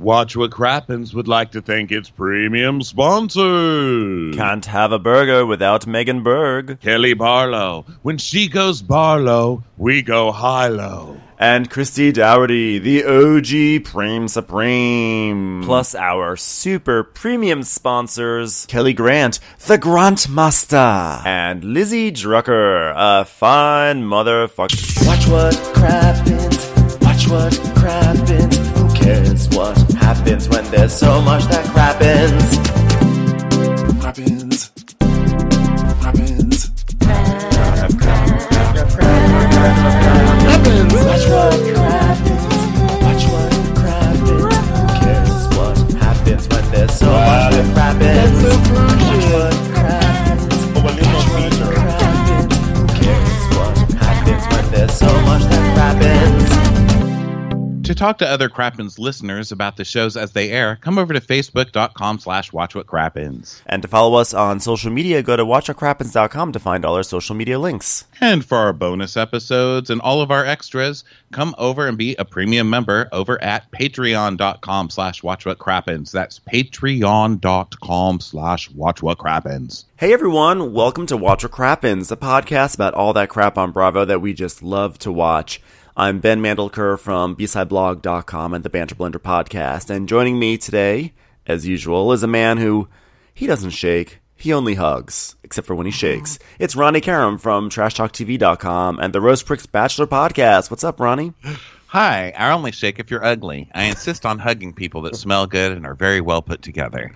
Watch What Crappens would like to thank its premium sponsors. Can't have a burger without Megan Berg. Kelly Barlow. When she goes Barlow, we go high-low. And Christy Dougherty, the OG Prime Supreme. Plus our super premium sponsors, Kelly Grant, the Grantmaster. And Lizzie Drucker, a fine motherfucker. Watch what crappens. Watch what crappens. Who cares what happens when there's so much that crappens? Crappens. Crappens. Watch what crappens. Watch what crappens. Who cares what happens when there's so much that crappens? Watch what crappens. Watch what crappens. Who cares what happens when there's so much that crappens? To talk to other Crappens listeners about the shows as they air, come over to facebook.com/watchwhatcrappens. And to follow us on social media, go to watchwhatcrappens.com to find all our social media links. And for our bonus episodes and all of our extras, come over and be a premium member over at patreon.com/watchwhatcrappens. That's patreon.com/watchwhatcrappens. Hey everyone, welcome to Watch What Crappens, a podcast about all that crap on Bravo that we just love to watch. I'm Ben Mandelker from BSideBlog.com and the Banter Blender podcast, and joining me today, as usual, is a man who, he doesn't shake, he only hugs, except for when he shakes. It's Ronnie Karam from TrashTalkTV.com and the Roast Pricks Bachelor podcast. What's up, Ronnie? Hi, I only shake if you're ugly. I insist on hugging people that smell good and are very well put together.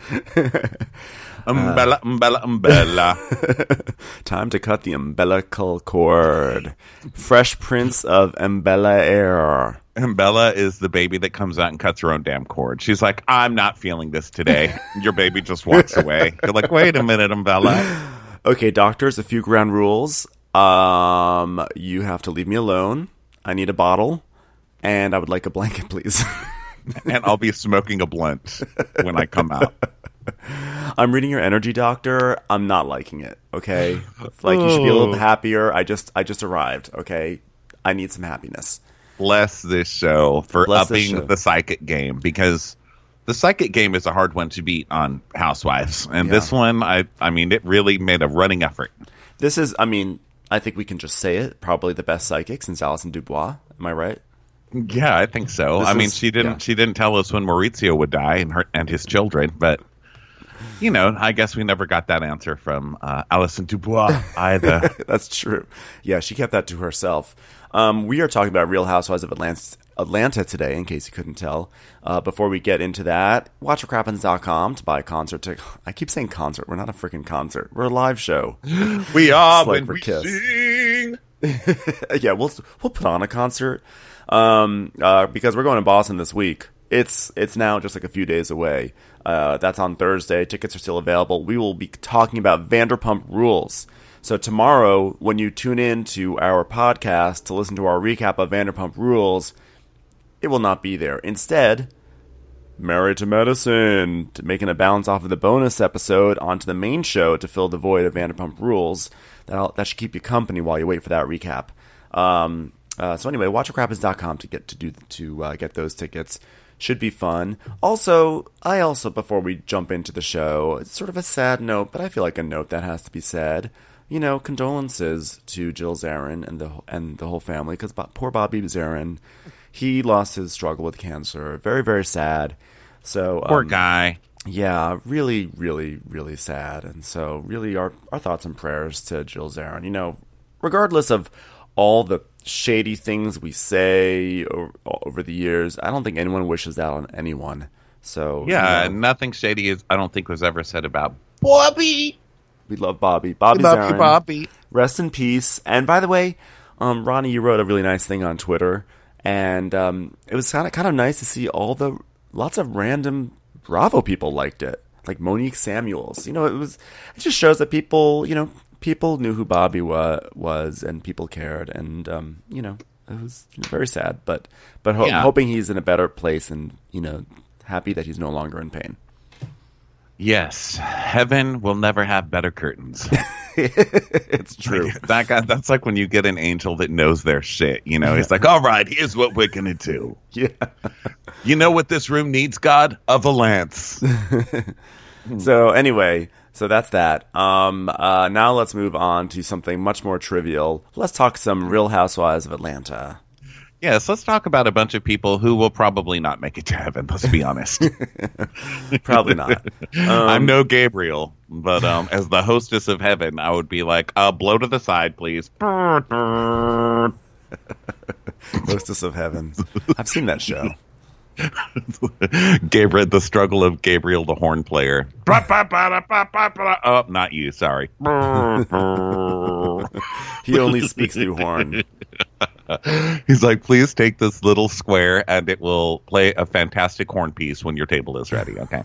Umbrella. Time to cut the umbilical cord. Fresh Prince of Bel-Air. Bella is the baby that comes out and cuts her own damn cord. She's like, I'm not feeling this today. Your baby just walks away. You're like, wait a minute, Bella. Okay, doctors, a few ground rules. You have to leave me alone. I need a bottle. And I would like a blanket, please. And I'll be smoking a blunt when I come out. I'm reading your energy, doctor. I'm not liking it, okay? Like, you should be a little happier. I just arrived, okay? I need some happiness. Bless this show for upping the psychic game, because the psychic game is a hard one to beat on Housewives. And this one, I mean, it really made a running effort. This is, I mean, I think we can just say it, probably the best psychic since Alison Dubois. Am I right? Yeah, I think so. She didn't tell us when Maurizio would die and his children, but you know, I guess we never got that answer from Alison Dubois either. That's true. Yeah, she kept that to herself. We are talking about Real Housewives of Atlanta today, in case you couldn't tell. Before we get into that, watchwhatcrappens.com to buy a concert ticket. I keep saying concert. We're not a freaking concert. We're a live show. We are like when we Kiss. sing. Yeah, we'll put on a concert because we're going to Boston this week. It's now just like a few days away. That's on Thursday. Tickets are still available. We will be talking about Vanderpump Rules. So tomorrow, when you tune in to our podcast to listen to our recap of Vanderpump Rules, it will not be there. Instead, Married to Medicine, making a bounce off of the bonus episode onto the main show to fill the void of Vanderpump Rules. That should keep you company while you wait for that recap. So anyway, watchwhatcrappens.com to get those tickets. Should be fun. Also, before we jump into the show, it's sort of a sad note, but I feel like a note that has to be said. You know, condolences to Jill Zarin and the whole family, because poor Bobby Zarin, he lost his struggle with cancer. Very, very sad. So Poor guy. Yeah, really, really, really sad. And so really our thoughts and prayers to Jill Zarin. You know, regardless of all the shady things we say over the years, I don't think anyone wishes that on anyone. So yeah, nothing shady I don't think was ever said about Bobby. We love Bobby. Bobby Zarin. Bobby. Rest in peace. And by the way, Ronnie, you wrote a really nice thing on Twitter, and it was kind of nice to see lots of random Bravo people liked it, like Monique Samuels. You know, it just shows that people knew who Bobby was, and people cared, and you know, it was very sad, but hoping he's in a better place, and you know, happy that he's no longer in pain. Yes, heaven will never have better curtains. It's true. That guy, that's like when you get an angel that knows their shit. You know, he's like, all right, here's what we're going to do. Yeah. You know what this room needs, God? A Valance. So anyway, so that's that. Now let's move on to something much more trivial. Let's talk some Real Housewives of Atlanta. Yes, let's talk about a bunch of people who will probably not make it to heaven, let's be honest. Probably not. I'm no Gabriel, but as the hostess of heaven, I would be like, blow to the side, please. Hostess of Heaven. I've seen that show. Gabriel, the struggle of Gabriel the horn player. Oh, not you, sorry. He only speaks through horn. He's like, please take this little square and it will play a fantastic horn piece when your table is ready, okay?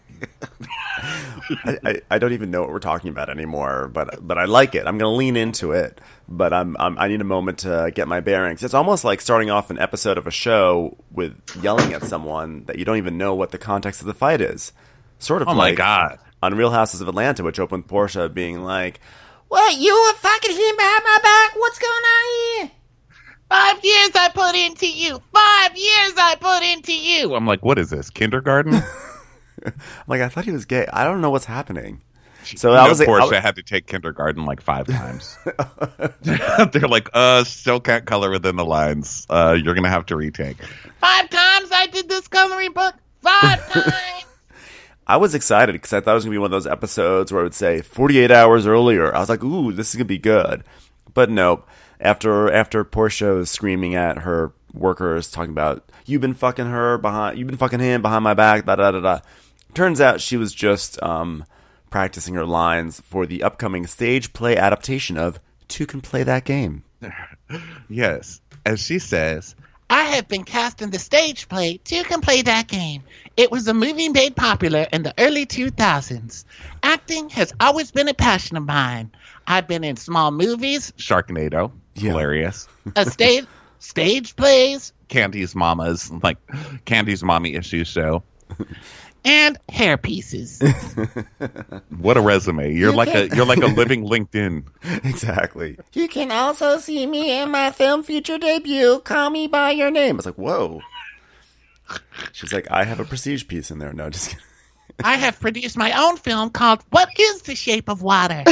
I don't even know what we're talking about anymore, but I like it. I'm going to lean into it, but I need a moment to get my bearings. It's almost like starting off an episode of a show with yelling at someone that you don't even know what the context of the fight is. Sort of oh like my God. On Real Houses of Atlanta, which opened with Portia being like, "What, you were fucking him behind my back? What's going on here?" 5 years I put into you. 5 years I put into you. I'm like, what is this, kindergarten? I'm like, I thought he was gay. I don't know what's happening. So I was like, Portia had to take kindergarten like 5 times. They're like, still can't color within the lines. You're gonna have to retake. 5 times I did this coloring book. 5 times. I was excited because I thought it was gonna be one of those episodes where it would say 48 hours earlier. I was like, ooh, this is gonna be good. But nope. After Portia was screaming at her workers, talking about you've been fucking him behind my back, da da da da. Turns out she was just practicing her lines for the upcoming stage play adaptation of Two Can Play That Game. Yes, as she says, I have been cast in the stage play Two Can Play That Game. It was a movie made popular in the early 2000s. Acting has always been a passion of mine. I've been in small movies, Sharknado, hilarious, stage plays, Candy's Mama's, like Candy's Mommy Issues show, and hair pieces. What a resume! You're like a living LinkedIn. Exactly. You can also see me in my film feature debut, Call Me By Your Name. I was like, whoa. She's like, I have a prestige piece in there. No, just kidding. I have produced my own film called What is the Shape of Water?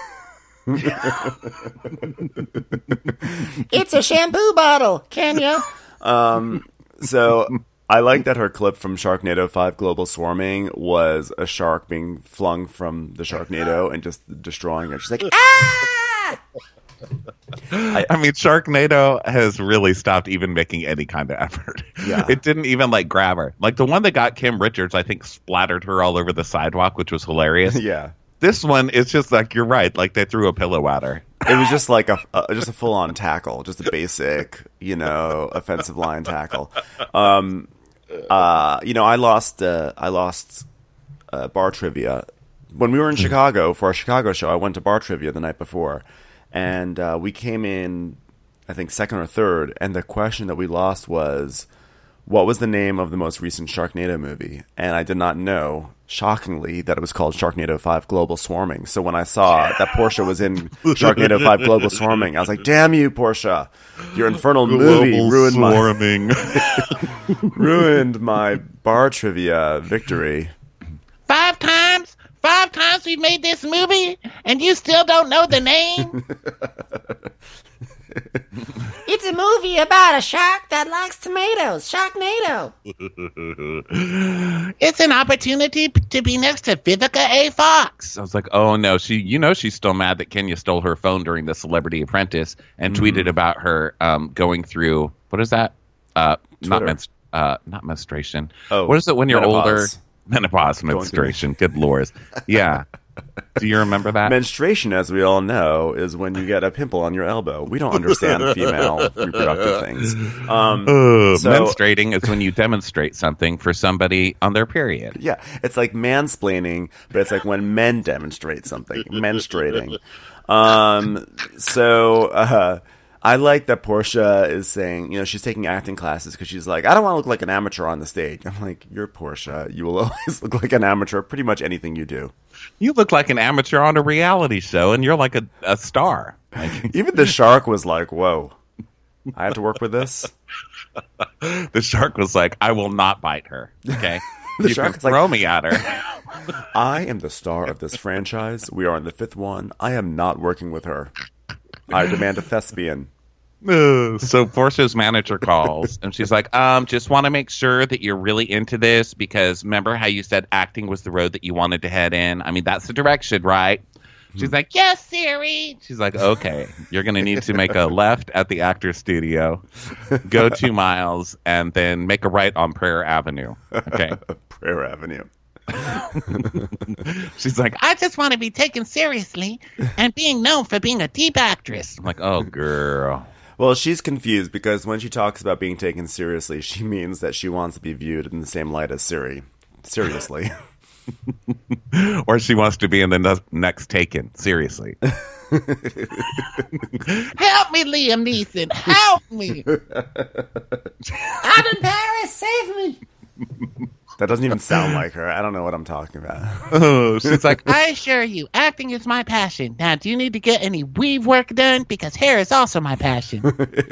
It's a shampoo bottle, Kenya. So I like that her clip from Sharknado 5 Global Swarming was a shark being flung from the Sharknado and just destroying it. She's like, ah! I mean, Sharknado has really stopped even making any kind of effort. Yeah. It didn't even like grab her. Like the one that got Kim Richards, I think, splattered her all over the sidewalk, which was hilarious. Yeah. This one, it's just like, you're right. Like they threw a pillow at her. It was just like a full-on tackle, just a basic, offensive line tackle. I lost bar trivia when we were in Chicago for our Chicago show. I went to bar trivia the night before, and we came in, I think, second or third. And the question that we lost was, what was the name of the most recent Sharknado movie? And I did not know, shockingly, that it was called Sharknado 5 Global Swarming. So when I saw that Portia was in Sharknado 5 Global Swarming, I was like, damn you, Portia. Your infernal movie ruined my bar trivia victory. 5 times we've made this movie, and you still don't know the name? It's a movie about a shark that likes tomatoes. Sharknado. It's an opportunity to be next to Vivica A. Fox. I was like, oh no, she's still mad that Kenya stole her phone during the Celebrity Apprentice and tweeted about her going through, what is that? Not menstruation. Oh, what is it when you're older? Menopause. Menstruation. Good lord. Yeah. Do you remember that? Menstruation, as we all know, is when you get a pimple on your elbow. We don't understand female reproductive things. Menstruating is when you demonstrate something for somebody on their period. Yeah, it's like mansplaining, but it's like when men demonstrate something. Menstruating. I like that Portia is saying, she's taking acting classes because she's like, I don't want to look like an amateur on the stage. I'm like, you're Portia. You will always look like an amateur pretty much anything you do. You look like an amateur on a reality show, and you're like a star. Like, Even the shark was like, whoa, I have to work with this? the shark was like, I will not bite her. Okay? The you shark can is like, throw me at her. I am the star of this franchise. We are on the 5th one. I am not working with her. I demand a thespian. So Portia's manager calls, and she's like, just want to make sure that you're really into this, because remember how you said acting was the road that you wanted to head in? I mean, that's the direction, right? She's like, Yes, Siri. she's like, okay, you're going to need to make a left at the Actors Studio, go 2 miles, and then make a right on Prayer Avenue. Okay. Prayer Avenue. She's like, I just want to be taken seriously and being known for being a deep actress. I'm like, oh, girl. Well, she's confused because when she talks about being taken seriously, she means that she wants to be viewed in the same light as Siri. Seriously. Or she wants to be in the next Taken. Seriously. Help me, Liam Neeson. Help me. I'm in Paris. Save me. That doesn't even sound like her. I don't know what I'm talking about. Oh, she's like, I assure you, acting is my passion. Now, do you need to get any weave work done? Because hair is also my passion.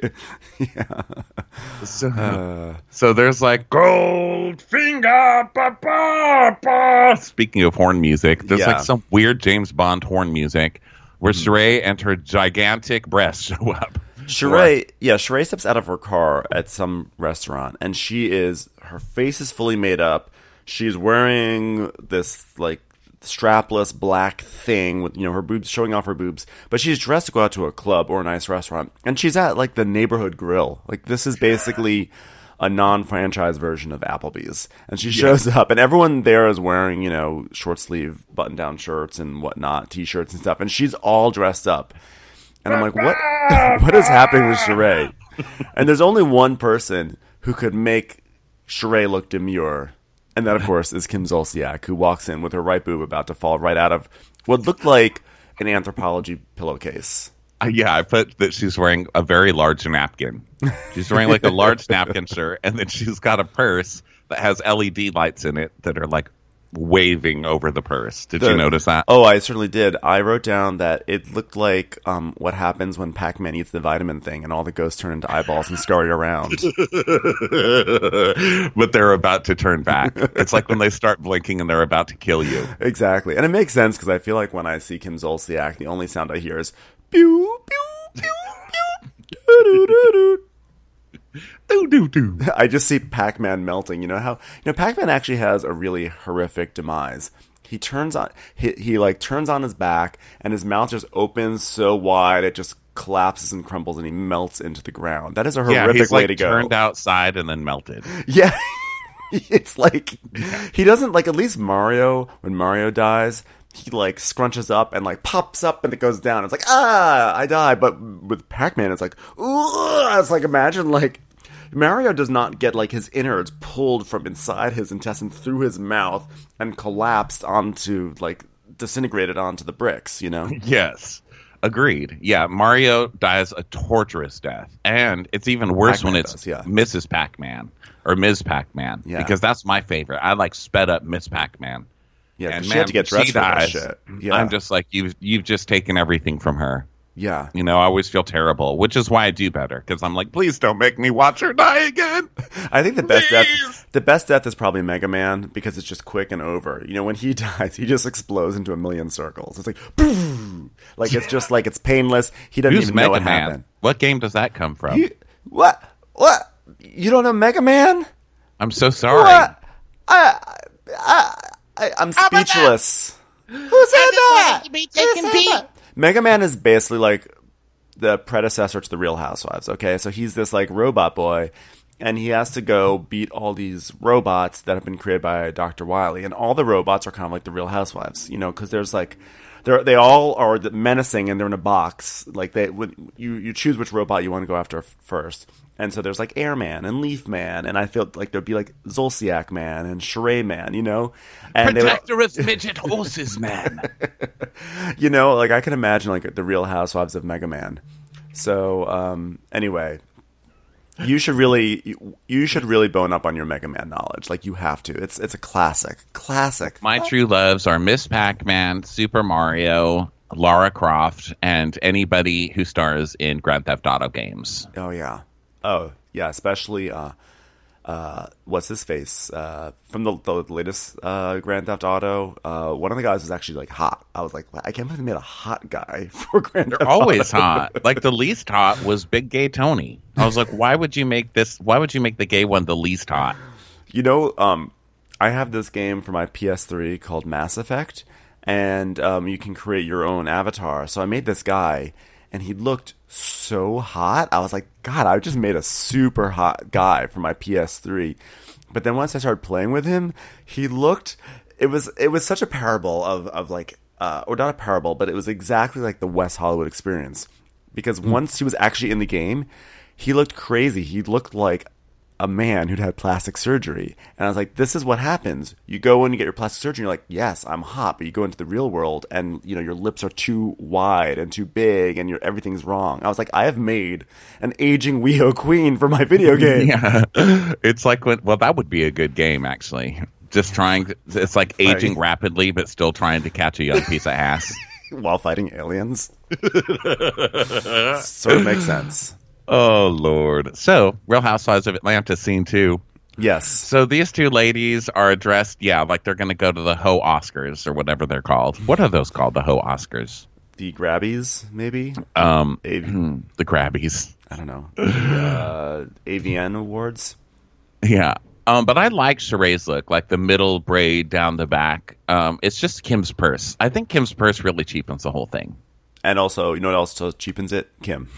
so there's like Goldfinger, ba, ba, ba. Speaking of horn music, there's Yeah. like some weird James Bond horn music where Sheree and her gigantic breasts show up. Sheree steps out of her car at some restaurant, and her face is fully made up. She's wearing this like strapless black thing with her boobs, showing off her boobs, but she's dressed to go out to a club or a nice restaurant, and she's at like the neighborhood grill. Like, this is basically a non-franchise version of Applebee's, and she shows up, and everyone there is wearing short sleeve button down shirts and whatnot, t-shirts and stuff, and she's all dressed up. And I'm like, what is happening with Sheree? And there's only one person who could make Sheree look demure. And that, of course, is Kim Zolciak, who walks in with her right boob about to fall right out of what looked like an Anthropology pillowcase. I put that she's wearing a very large napkin. She's wearing like a large napkin shirt, and then she's got a purse that has LED lights in it that are like waving over the purse. Did you notice that? Oh, I certainly did. I wrote down that it looked like what happens when Pac-Man eats the vitamin thing and all the ghosts turn into eyeballs and scurry around. But they're about to turn back. It's like when they start blinking and they're about to kill you. Exactly. And it makes sense because I feel like when I see Kim Zolciak, the only sound I hear is pew, pew, pew, pew, doo-doo-doo-doo. I just see Pac-Man melting. You know how Pac-Man actually has a really horrific demise. He turns on turns on his back, and his mouth just opens so wide it just collapses and crumbles, and he melts into the ground. That is a horrific way to go. Turned outside and then melted. Yeah, it's like he doesn't like. At least Mario, when Mario dies, he like scrunches up and like pops up and it goes down. It's like, I die. But with Pac-Man, it's like, ooh, it's like, imagine like Mario does not get like his innards pulled from inside his intestine through his mouth and collapsed onto like disintegrated onto the bricks, Yes. Agreed. Yeah, Mario dies a torturous death. And it's even worse Pac-Man when it's does, yeah. Mrs. Pac-Man or Ms. Pac-Man. Yeah. Because that's my favorite. I like sped up Miss Pac-Man. Yeah, And she had to get dressed she for that dies, shit. Yeah. I'm just like, you've just taken everything from her. Yeah. I always feel terrible, which is why I do better, because I'm like, please don't make me watch her die again. I think the best death is probably Mega Man, because it's just quick and over. When he dies, he just explodes into a million circles. It's like, boom! Like, it's just like, it's painless. He doesn't Who's even Mega know what Man? happened. What game does that come from? What? You don't know Mega Man? I'm so sorry. What? I'm speechless. Who said that? To be taken beat. Mega Man is basically like the predecessor to the Real Housewives, okay? So he's this like robot boy, and he has to go beat all these robots that have been created by Dr. Wily, and all the robots are kind of like the Real Housewives, because there's like they all are menacing and they're in a box. Like you choose which robot you want to go after first. And so there's like Airman and Leaf Man, and I feel like there'd be like Zolciak Man and Sheree Man, And Protectorous midget horses, man. like I can imagine like the Real Housewives of Mega Man So anyway, you should really bone up on your Mega Man knowledge. Like, you have to. It's a classic. My true loves are Miss Pac-Man, Super Mario, Lara Croft, and anybody who stars in Grand Theft Auto games. Oh yeah. Especially what's his face from the latest Grand Theft Auto. One of the guys was actually like hot. I was like, I can't believe they made a hot guy for Grand Theft They're Auto. always hot. Like, the least hot was Big Gay Tony. I was like, why would you make the gay one the least hot? You know, I have this game for my PS3 called Mass Effect, and you can create your own avatar. So I made this guy, and he looked so hot. I was like, God, I just made a super hot guy for my PS3. But then once I started playing with him, he looked. It was such a parable of like, or not a parable, but it was exactly like the West Hollywood experience. Because once he was actually in the game, he looked crazy. He looked like a man who'd had plastic surgery. And I was like, this is what happens. You go in, you get your plastic surgery, and you're like, yes, I'm hot. But you go into the real world, and your lips are too wide and too big, and everything's wrong. I was like, I have made an aging Weho Queen for my video game. Yeah. It's like, that would be a good game, actually. Just it's like aging rapidly, but still trying to catch a young piece of ass. While fighting aliens. Sort of makes sense. Oh, Lord. So, Real Housewives of Atlanta scene 2. Yes. So these two ladies are dressed, like they're going to go to the Ho Oscars or whatever they're called. What are those called, the Ho Oscars? The Grabbies, maybe? The Grabbies. I don't know. The AVN Awards? Yeah. But I like Sheree's look, like the middle braid down the back. It's just Kim's purse. I think Kim's purse really cheapens the whole thing. And also, you know what else cheapens it? Kim.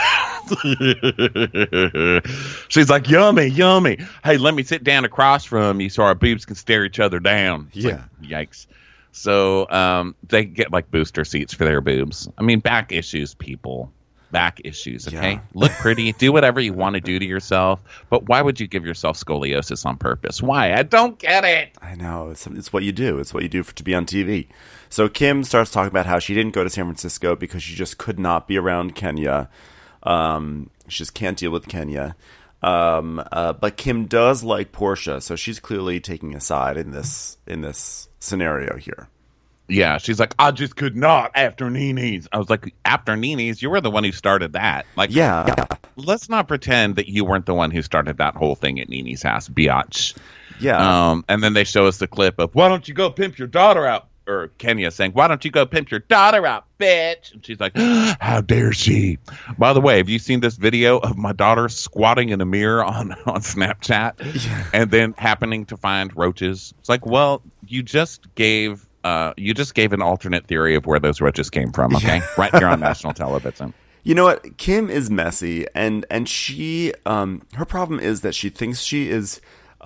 She's like, yummy. Hey, let me sit down across from you so our boobs can stare each other down. It's yeah. Like, yikes. So they get like booster seats for their boobs. I mean, back issues, people. Back issues, okay? Yeah. Look pretty. Do whatever you want to do to yourself. But why would you give yourself scoliosis on purpose? Why? I don't get it. I know. It's what you do. It's what you do to be on TV. So Kim starts talking about how she didn't go to San Francisco because she just could not be around Kenya. She just can't deal with Kenya. But Kim does like Portia, so she's clearly taking a side in this scenario here. Yeah, she's like, I just could not after Nene's. I was like, after Nene's? You were the one who started that. Like, yeah. Let's not pretend that you weren't the one who started that whole thing at Nene's house, biatch. Yeah. And then they show us the clip of, why don't you go pimp your daughter out? Or Kenya saying, why don't you go pimp your daughter out, bitch? And she's like, how dare she? By the way, have you seen this video of my daughter squatting in a mirror on Snapchat and then happening to find roaches? It's like, well, you just gave an alternate theory of where those roaches came from, okay? Right here on national television. You know what? Kim is messy, and she her problem is that she thinks she is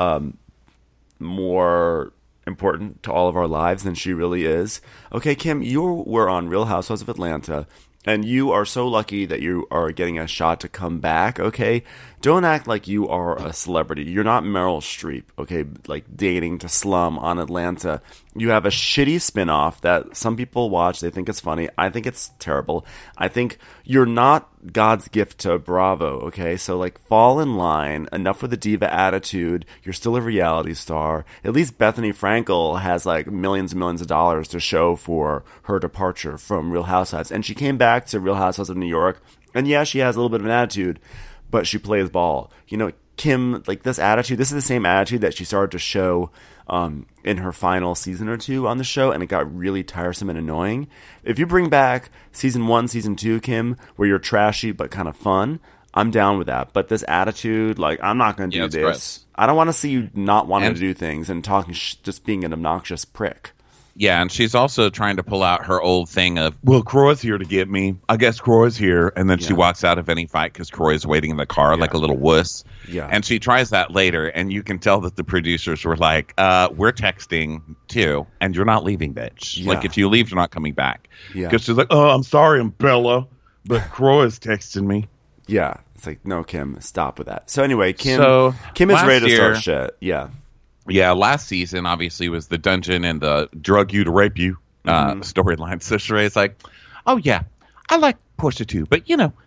more important to all of our lives than she really is. Okay, Kim, you were on Real Housewives of Atlanta, and you are so lucky that you are getting a shot to come back, okay? Don't act like you are a celebrity. You're not Meryl Streep, okay, like dating to slum on Atlanta. You have a shitty spinoff that some people watch. They think it's funny. I think it's terrible. I think you're not God's gift to Bravo, okay? So, like, fall in line. Enough with the diva attitude. You're still a reality star. At least Bethany Frankel has, like, millions and millions of dollars to show for her departure from Real Housewives. And she came back to Real Housewives of New York. And, yeah, she has a little bit of an attitude, but she plays ball. You know, Kim, like, this is the same attitude that she started to show in her final season or two on the show, and it got really tiresome and annoying. If you bring back season 1, season 2, Kim, where you're trashy but kind of fun, I'm down with that. But this attitude, like, I'm not going to do this. Gross. I don't want to see you not wanting to do things and talking, just being an obnoxious prick. Yeah, and she's also trying to pull out her old thing of, well, Croy's here to get me. I guess Croy's here. And then she walks out of any fight because Croy's waiting in the car like a little wuss. Yeah. And she tries that later, and you can tell that the producers were like, we're texting too, and you're not leaving, bitch. Yeah. Like, if you leave, you're not coming back. Yeah. Because she's like, oh, I'm sorry, I'm Bella, but Croy's texting me. Yeah. It's like, no, Kim, stop with that. So anyway, Kim is ready to start shit. Yeah. Yeah, last season, obviously, was the dungeon and the drug you to rape you storyline. So Sheree's like, oh, yeah, I like Portia too, but,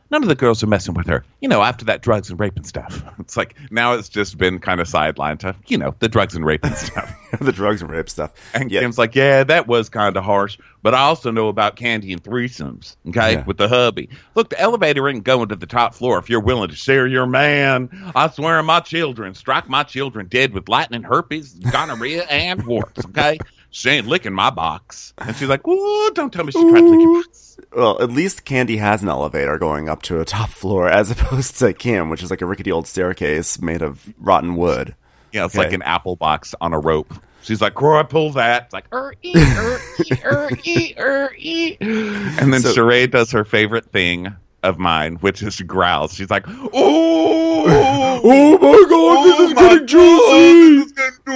none of the girls are messing with her. After that drugs and rape and stuff. It's like, now it's just been kind of sidelined to, the drugs and rape and stuff. The drugs and rape stuff. And Kim's like, yeah, that was kind of harsh, but I also know about Candy and threesomes, okay, with the hubby. Look, the elevator ain't going to the top floor if you're willing to share your man. I swear on my children, strike my children dead with lightning, herpes, gonorrhea, and warts, okay? She ain't licking my box. And she's like, ooh, don't tell me she tried to lick your box. Well, at least Candy has an elevator going up to a top floor, as opposed to Kim, which is like a rickety old staircase made of rotten wood. Yeah, it's like an apple box on a rope. She's like, Croy, pull that. It's like, e, e. And then Sheree does her favorite thing of mine, which is she growls. She's like, oh my God, this is getting juicy.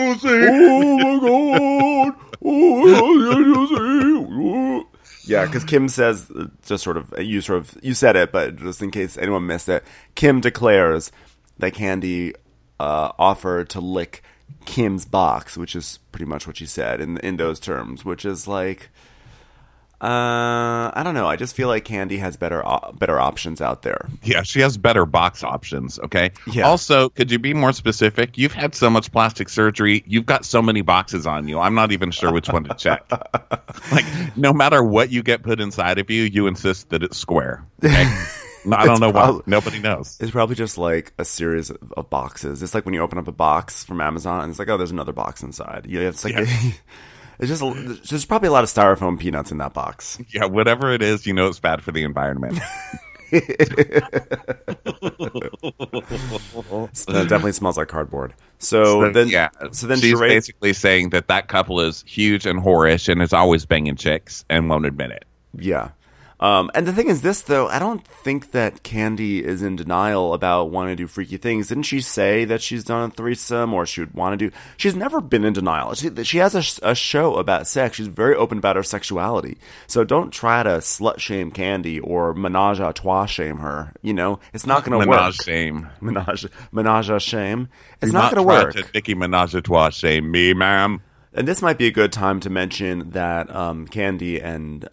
Yeah, because Kim says, you said it, but just in case anyone missed it, Kim declares that Candy offered to lick Kim's box, which is pretty much what she said in those terms, which is like, I don't know. I just feel like Candy has better options out there. Yeah, she has better box options, okay? Yeah. Also, could you be more specific? You've had so much plastic surgery. You've got so many boxes on you. I'm not even sure which one to check. Like, no matter what you get put inside of you, you insist that it's square. Okay? I don't know why. Nobody knows. It's probably just like a series of boxes. It's like when you open up a box from Amazon, and it's like, oh, there's another box inside. It's like... Yeah. There's probably a lot of styrofoam peanuts in that box. Yeah, whatever it is, it's bad for the environment. It definitely smells like cardboard. So then she's Sheree, basically saying that couple is huge and whorish and is always banging chicks and won't admit it. Yeah. And the thing is this, though, I don't think that Candy is in denial about wanting to do freaky things. Didn't she say that she's done a threesome or she would want to do... She's never been in denial. She has a show about sex. She's very open about her sexuality. So don't try to slut-shame Candy or menage a trois shame her. It's not going to work. Menage a shame. It's not going to work. To Nicki Menage a trois shame me, ma'am. And this might be a good time to mention that Candy and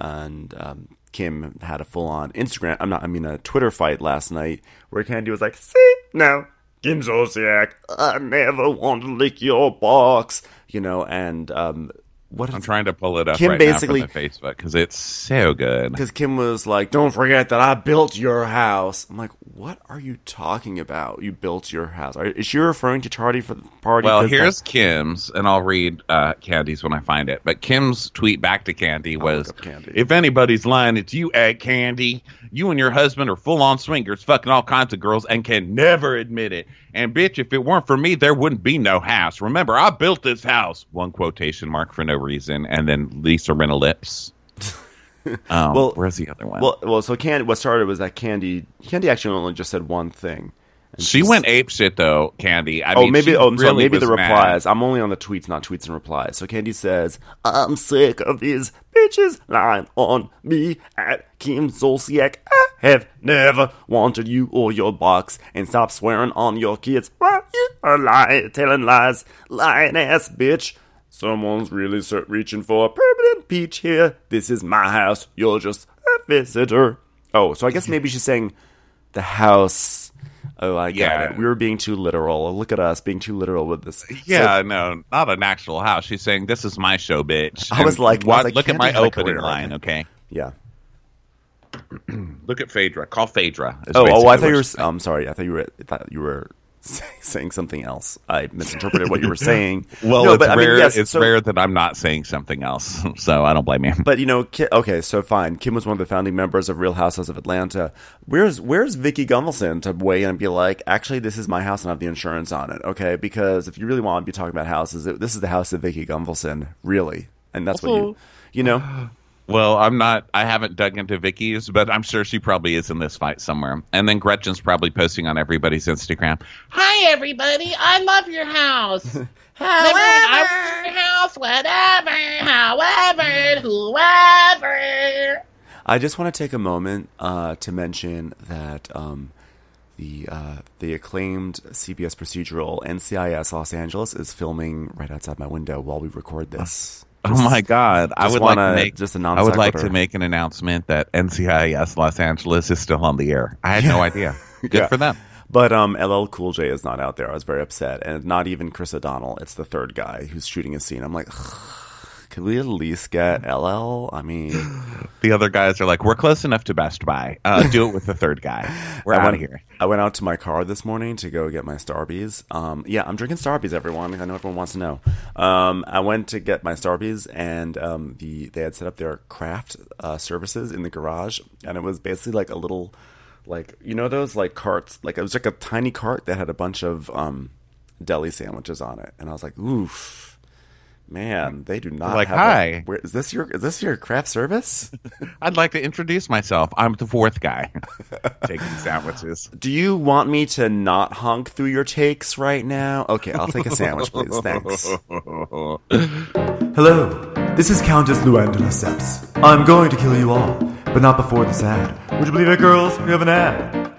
Kim had a full-on a Twitter fight last night where Candy was like, see, now, Kim Zolciak, I never want to lick your box, and I'm trying to pull it up Kim right basically, now from the Facebook because it's so good. Because Kim was like, don't forget that I built your house. I'm like, what are you talking about? You built your house. Is she referring to Charlie for the party? Well, here's Kim's, and I'll read Candy's when I find it. But Kim's tweet back to Candy was, if anybody's lying, it's you, Egg Candy. You and your husband are full-on swingers, fucking all kinds of girls, and can never admit it. And, bitch, if it weren't for me, there wouldn't be no house. Remember, I built this house. One quotation mark for no reason, and then Lisa Rinna lips. Well, where's the other one? Well, so Candy, what started was that Candy actually only just said one thing. She went ape shit though, Candy. Maybe the replies. I'm only on the tweets, not tweets and replies. So Candy says, I'm sick of these bitches lying on me at Kim Zolciak. I have never wanted you or your box, and stop swearing on your kids while you are lying, telling lies, lying ass bitch. Someone's really reaching for a permanent peach here. This is my house. You're just a visitor. Oh, so I guess maybe she's saying the house. Oh, I get it. We were being too literal. Look at us being too literal with this. Yeah, no, not an actual house. She's saying, this is my show, bitch. I was like, look at my opening line, okay? Yeah. Look at Phaedra. Call Phaedra. I thought you were... I'm sorry. I thought you were saying something else. I misinterpreted what you were saying. Well, no, it's rare that I'm not saying something else, so I don't blame you. But okay, so fine. Kim was one of the founding members of Real Housewives of Atlanta. Where's Vicky Gunvalson to weigh in and be like, actually, this is my house and I have the insurance on it, okay? Because if you really want to be talking about houses, this is the house of Vicky Gunvalson, really, and that's what you know. Well, I haven't dug into Vicky's, but I'm sure she probably is in this fight somewhere. And then Gretchen's probably posting on everybody's Instagram. Hi, everybody. I love your house. However, whoever. I just want to take a moment to mention that the acclaimed CBS procedural NCIS Los Angeles is filming right outside my window while we record this. Oh my God! I would like to make just a I would like non-sequitur. to make an announcement that NCIS Los Angeles is still on the air. I had no idea. Good Yeah. for them. But LL Cool J is not out there. I was very upset, and not even Chris O'Donnell. It's the third guy who's shooting a scene. I'm like, could we at least get LL? I mean, The other guys are like, we're close enough to Best Buy. Do it with the third guy. We're out of here. I went out to my car this morning to go get my Starbies. Yeah, I'm drinking Starbies, everyone. I know everyone wants to know. I went to get my Starbies, and they had set up their craft services in the garage, and it was basically like a little, like, you know those like carts, like it was like a tiny cart that had a bunch of deli sandwiches on it, and I was like, oof. Man, they do not Like, have hi. Is this your craft service? I'd like to introduce myself. I'm the fourth guy taking sandwiches. Do you want me to not honk through your takes right now? Okay, I'll take a sandwich, please. Thanks. Hello, this is Countess Luanda Lesseps. I'm going to kill you all, but not before this ad. Would you believe it, girls? We have an ad.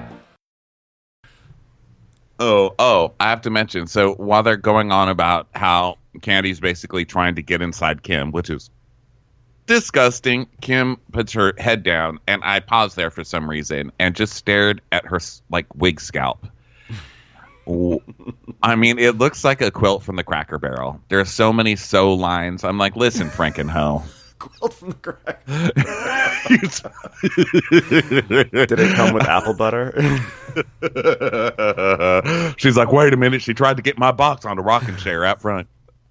Oh, I have to mention. So while they're going on about how Candy's basically trying to get inside Kim, which is disgusting, Kim puts her head down, and I paused there for some reason and just stared at her like wig scalp. I mean, it looks like a quilt from the Cracker Barrel. There are so many sew lines. I'm like, listen, Frankenho. Quilt from the crack. Did it come with apple butter? She's like, wait a minute. She tried to get my box on the rocking chair out front.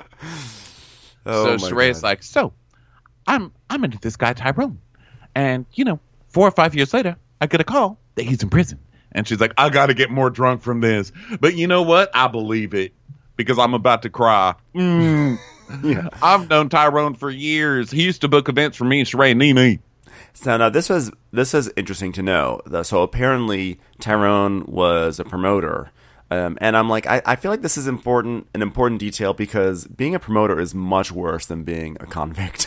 Oh, So my Sheree's God. like, so I'm into this guy Tyrone, and 4 or 5 years later, I get a call that he's in prison, and she's like, I got to get more drunk from this, but you know what? I believe it because I'm about to cry. Yeah. I've known Tyrone for years. He used to book events for me and Sheree and Nene. So now this was interesting to know. So apparently Tyrone was a promoter, and I'm like, I feel like this is an important detail because being a promoter is much worse than being a convict.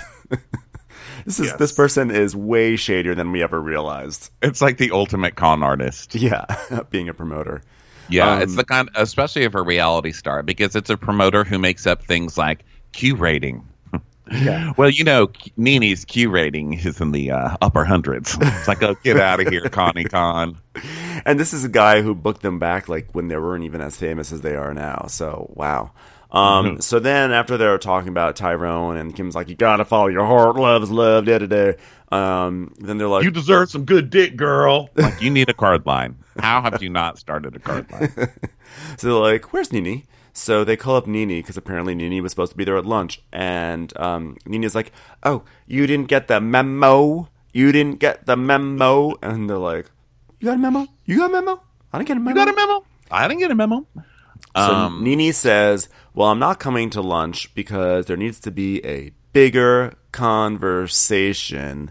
This person is way shadier than we ever realized. It's like the ultimate con artist. Yeah, being a promoter. Yeah, it's the kind, especially of a reality star, because it's a promoter who makes up things like Q rating. Yeah. Well, Nene's Q rating is in the upper hundreds. It's like, oh, get out of here, Connie Con. And this is a guy who booked them back like when they weren't even as famous as they are now. So wow. So then after they're talking about Tyrone and Kim's like, you gotta follow your heart, love is love, da da da. Then they're like, You deserve some good dick, girl. Like, you need a card line. How have you not started a card line? so they're like, where's Nene? So they call up Nene because apparently Nene was supposed to be there at lunch. And Nene's like, oh, you didn't get the memo? You didn't get the memo? And they're like, you got a memo? You got a memo? I didn't get a memo. You got a memo? I didn't get a memo. So Nene says, well, I'm not coming to lunch because there needs to be a bigger conversation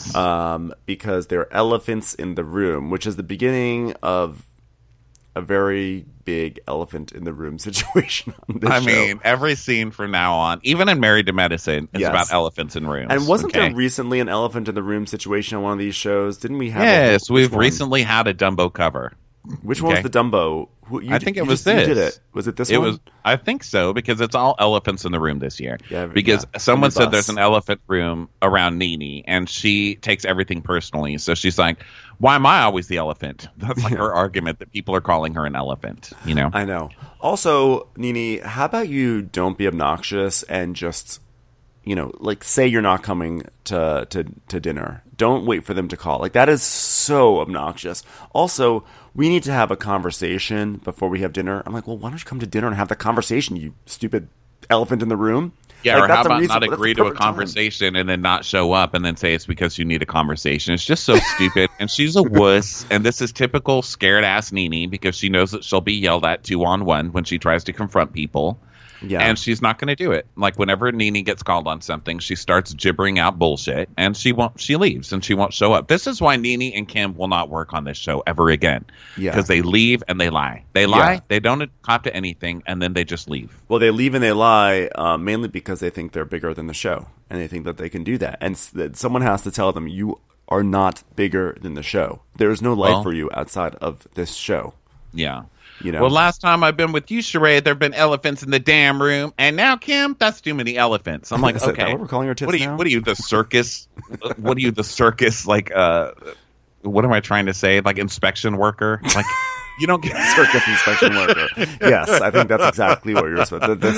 because there are elephants in the room, which is the beginning of a very big elephant in the room situation on this show. mean, every scene from now on, even in Married to Medicine, is Yes. about elephants in rooms. And wasn't okay? there recently an elephant in the room situation on one of these shows? Didn't we have Yes, which we've one? recently had a Dumbo cover. Which one was Okay. the Dumbo? I think it was you did this. it. Was it this It one? was, I think so, because it's all elephants in the room this year. Yeah, because yeah. someone said Omnibus. there's an elephant room around Nene, and she takes everything personally. So she's like, "Why am I always the elephant?" That's like her argument that people are calling her an elephant. I know. Also, Nene, how about you don't be obnoxious and just, like say you're not coming to dinner. Don't wait for them to call. Like that is so obnoxious. Also, we need to have a conversation before we have dinner. I'm like, well, why don't you come to dinner and have the conversation, you stupid elephant in the room? Yeah, Like, or that's how the about reason- not that's the agree to a perfect time. conversation and then not show up and then say it's because you need a conversation? It's just so stupid. And she's a wuss. And this is typical scared ass Nene because she knows that she'll be yelled at 2-on-1 when she tries to confront people. Yeah. And she's not going to do it. Like whenever Nene gets called on something, she starts gibbering out bullshit and she leaves and she won't show up. This is why Nene and Kim will not work on this show ever again. Yeah. Because they leave and they lie. They lie, Yeah. they don't cop to anything, and then they just leave. Well, they leave and they lie mainly because they think they're bigger than the show, and they think that they can do that. And that someone has to tell them, you are not bigger than the show. There is no life Well- for you outside of this show. Yeah. You know. Well, last time I've been with you, Sheree, there have been elephants in the damn room, and now Kim, that's too many elephants. I'm like, Is that okay, what we're calling our tits what are you? now? What are you, the circus? What are you, the circus? Like, what am I trying to say? Like inspection worker? Like, you don't get Circus inspection worker. Yes, I think that's exactly what you're supposed to. The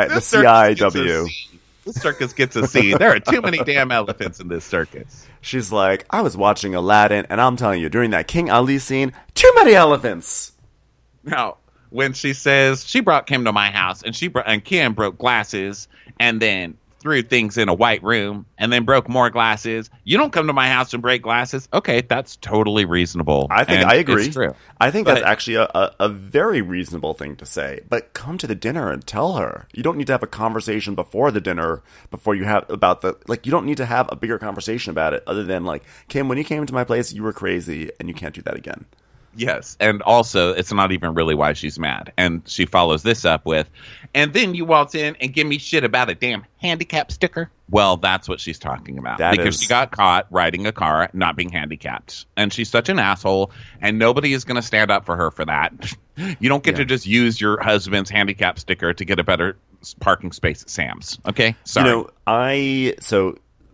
CIW. The circus gets a C. There are too many damn elephants in this circus. She's like, I was watching Aladdin, and I'm telling you, during that King Ali scene, too many elephants. Now, when she says she brought Kim to my house, and Kim broke glasses, and then threw things in a white room, and then broke more glasses. You don't come to my house and break glasses. Okay, that's totally reasonable. I think and I agree. It's true. I think But- that's actually a very reasonable thing to say. But come to the dinner and tell her. You don't need to have a conversation before the dinner, before you have about the you don't need to have a bigger conversation about it other than like, Kim, when you came to my place, you were crazy, and you can't do that again. Yes, and also it's not even really why she's mad. And she follows this up with, and then you waltz in and give me shit about a damn handicap sticker. Well, that's what she's talking about. That because is- she got caught riding a car not being handicapped. And she's such an asshole, and nobody is going to stand up for her for that. You don't get to just use your husband's handicap sticker to get a better parking space at Sam's. Okay? Sorry. You know, so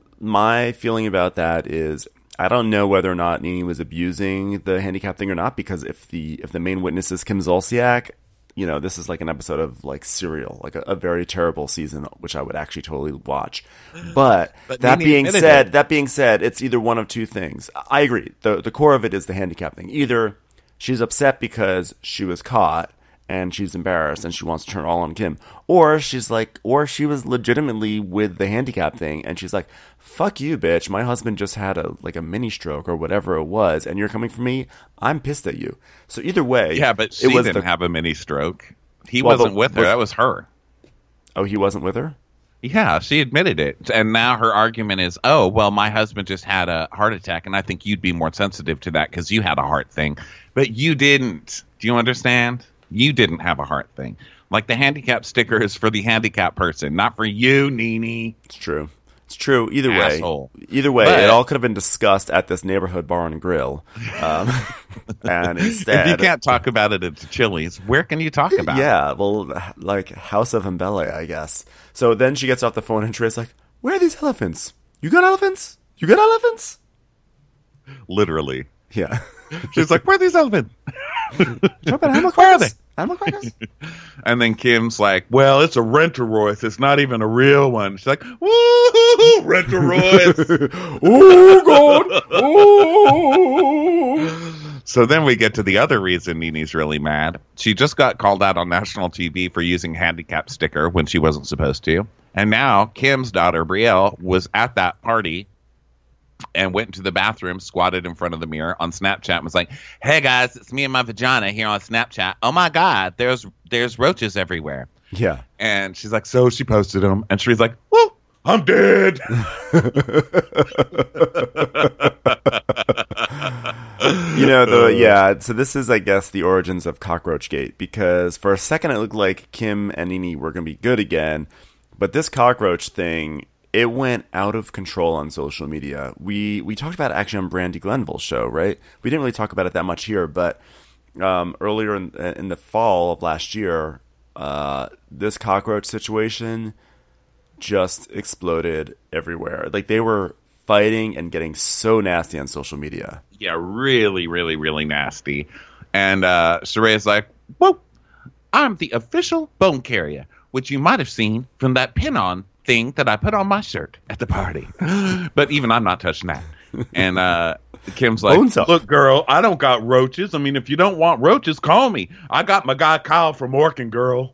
my feeling about that is I don't know whether or not Nene was abusing the handicap thing or not, because if the main witness is Kim Zolciak, you know, this is like an episode of like Serial, like a very terrible season, which I would actually totally watch. But that Nene being admitted said, it's either one of two things. I agree. The core of it is the handicap thing. Either she's upset because she was caught and she's embarrassed and she wants to turn it all on Kim, or she was legitimately with the handicap thing and she's like, fuck you, bitch, my husband just had a mini stroke or whatever it was, and you're coming for me, I'm pissed at you. So either way, yeah, but she didn't have a mini stroke. He wasn't with her. That was her. Oh, he wasn't with her? Yeah, she admitted it. And now her argument is, oh, well, my husband just had a heart attack, and I think you'd be more sensitive to that because you had a heart thing. But you didn't. Do you understand? You didn't have a heart thing. Like the handicap sticker is for the handicapped person, not for you, Nene. It's true. It's true. Either Asshole. way, But- it all could have been discussed at this neighborhood bar and grill, and instead, If you can't talk about it at Chili's, where can you talk about it? yeah, well, like House of Mbele, I guess. So then she gets off the phone and Trey's like, "Where are these elephants? You got elephants? You got elephants?" Literally. Yeah. She's like, where are these elephants? Talk about animal Where are crackers? Animal crackers? And then Kim's like, well, it's a Rent-A-Royce. It's not even a real one. She's like, woo, Rent-A-Royce. Oh God! Oh. So then we get to the other reason Nene's really mad. She just got called out on national TV for using handicap sticker when she wasn't supposed to. And now Kim's daughter, Brielle, was at that party and went into the bathroom, squatted in front of the mirror on Snapchat and was like, hey guys, it's me and my vagina here on Snapchat. Oh my God, there's roaches everywhere. Yeah. And she's like, so she posted them. And she's like, whoa, I'm dead. So this is, I guess, the origins of Cockroachgate, because for a second it looked like Kim and Nene were going to be good again, but this cockroach thing, it went out of control on social media. We talked about it actually on Brandy Glenville's show, right? We didn't really talk about it that much here, but earlier in the fall of last year, this cockroach situation just exploded everywhere. Like, they were fighting and getting so nasty on social media. Yeah, really, really, really nasty. And Sheree's like, whoa, I'm the official bone carrier, which you might have seen from that pin-on thing that I put on my shirt at the party. But even I'm not touching that. And Kim's like, Bones up. look, girl, I don't got roaches. I mean, if you don't want roaches, call me. I got my guy Kyle from Orkin, girl.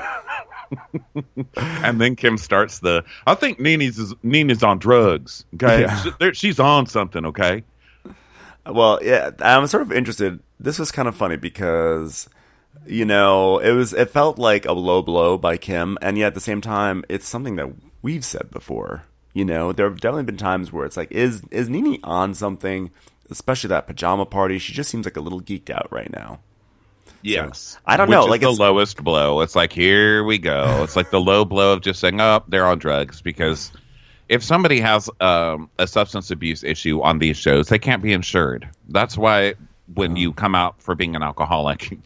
And then Kim starts I think Nene's on drugs. Okay, Yeah. She's on something. Okay. Well, yeah, I'm sort of interested. This was kind of funny because, you know, it felt like a low blow by Kim, and yet at the same time, it's something that we've said before. You know, there have definitely been times where it's like, is Nene on something? Especially that pajama party. She just seems like a little geeked out right now. Yes. I don't know, Which like, is it's- the lowest blow. It's like, here we go. It's like the low blow of just saying, oh, they're on drugs. Because if somebody has a substance abuse issue on these shows, they can't be insured. That's why when you come out for being an alcoholic, you're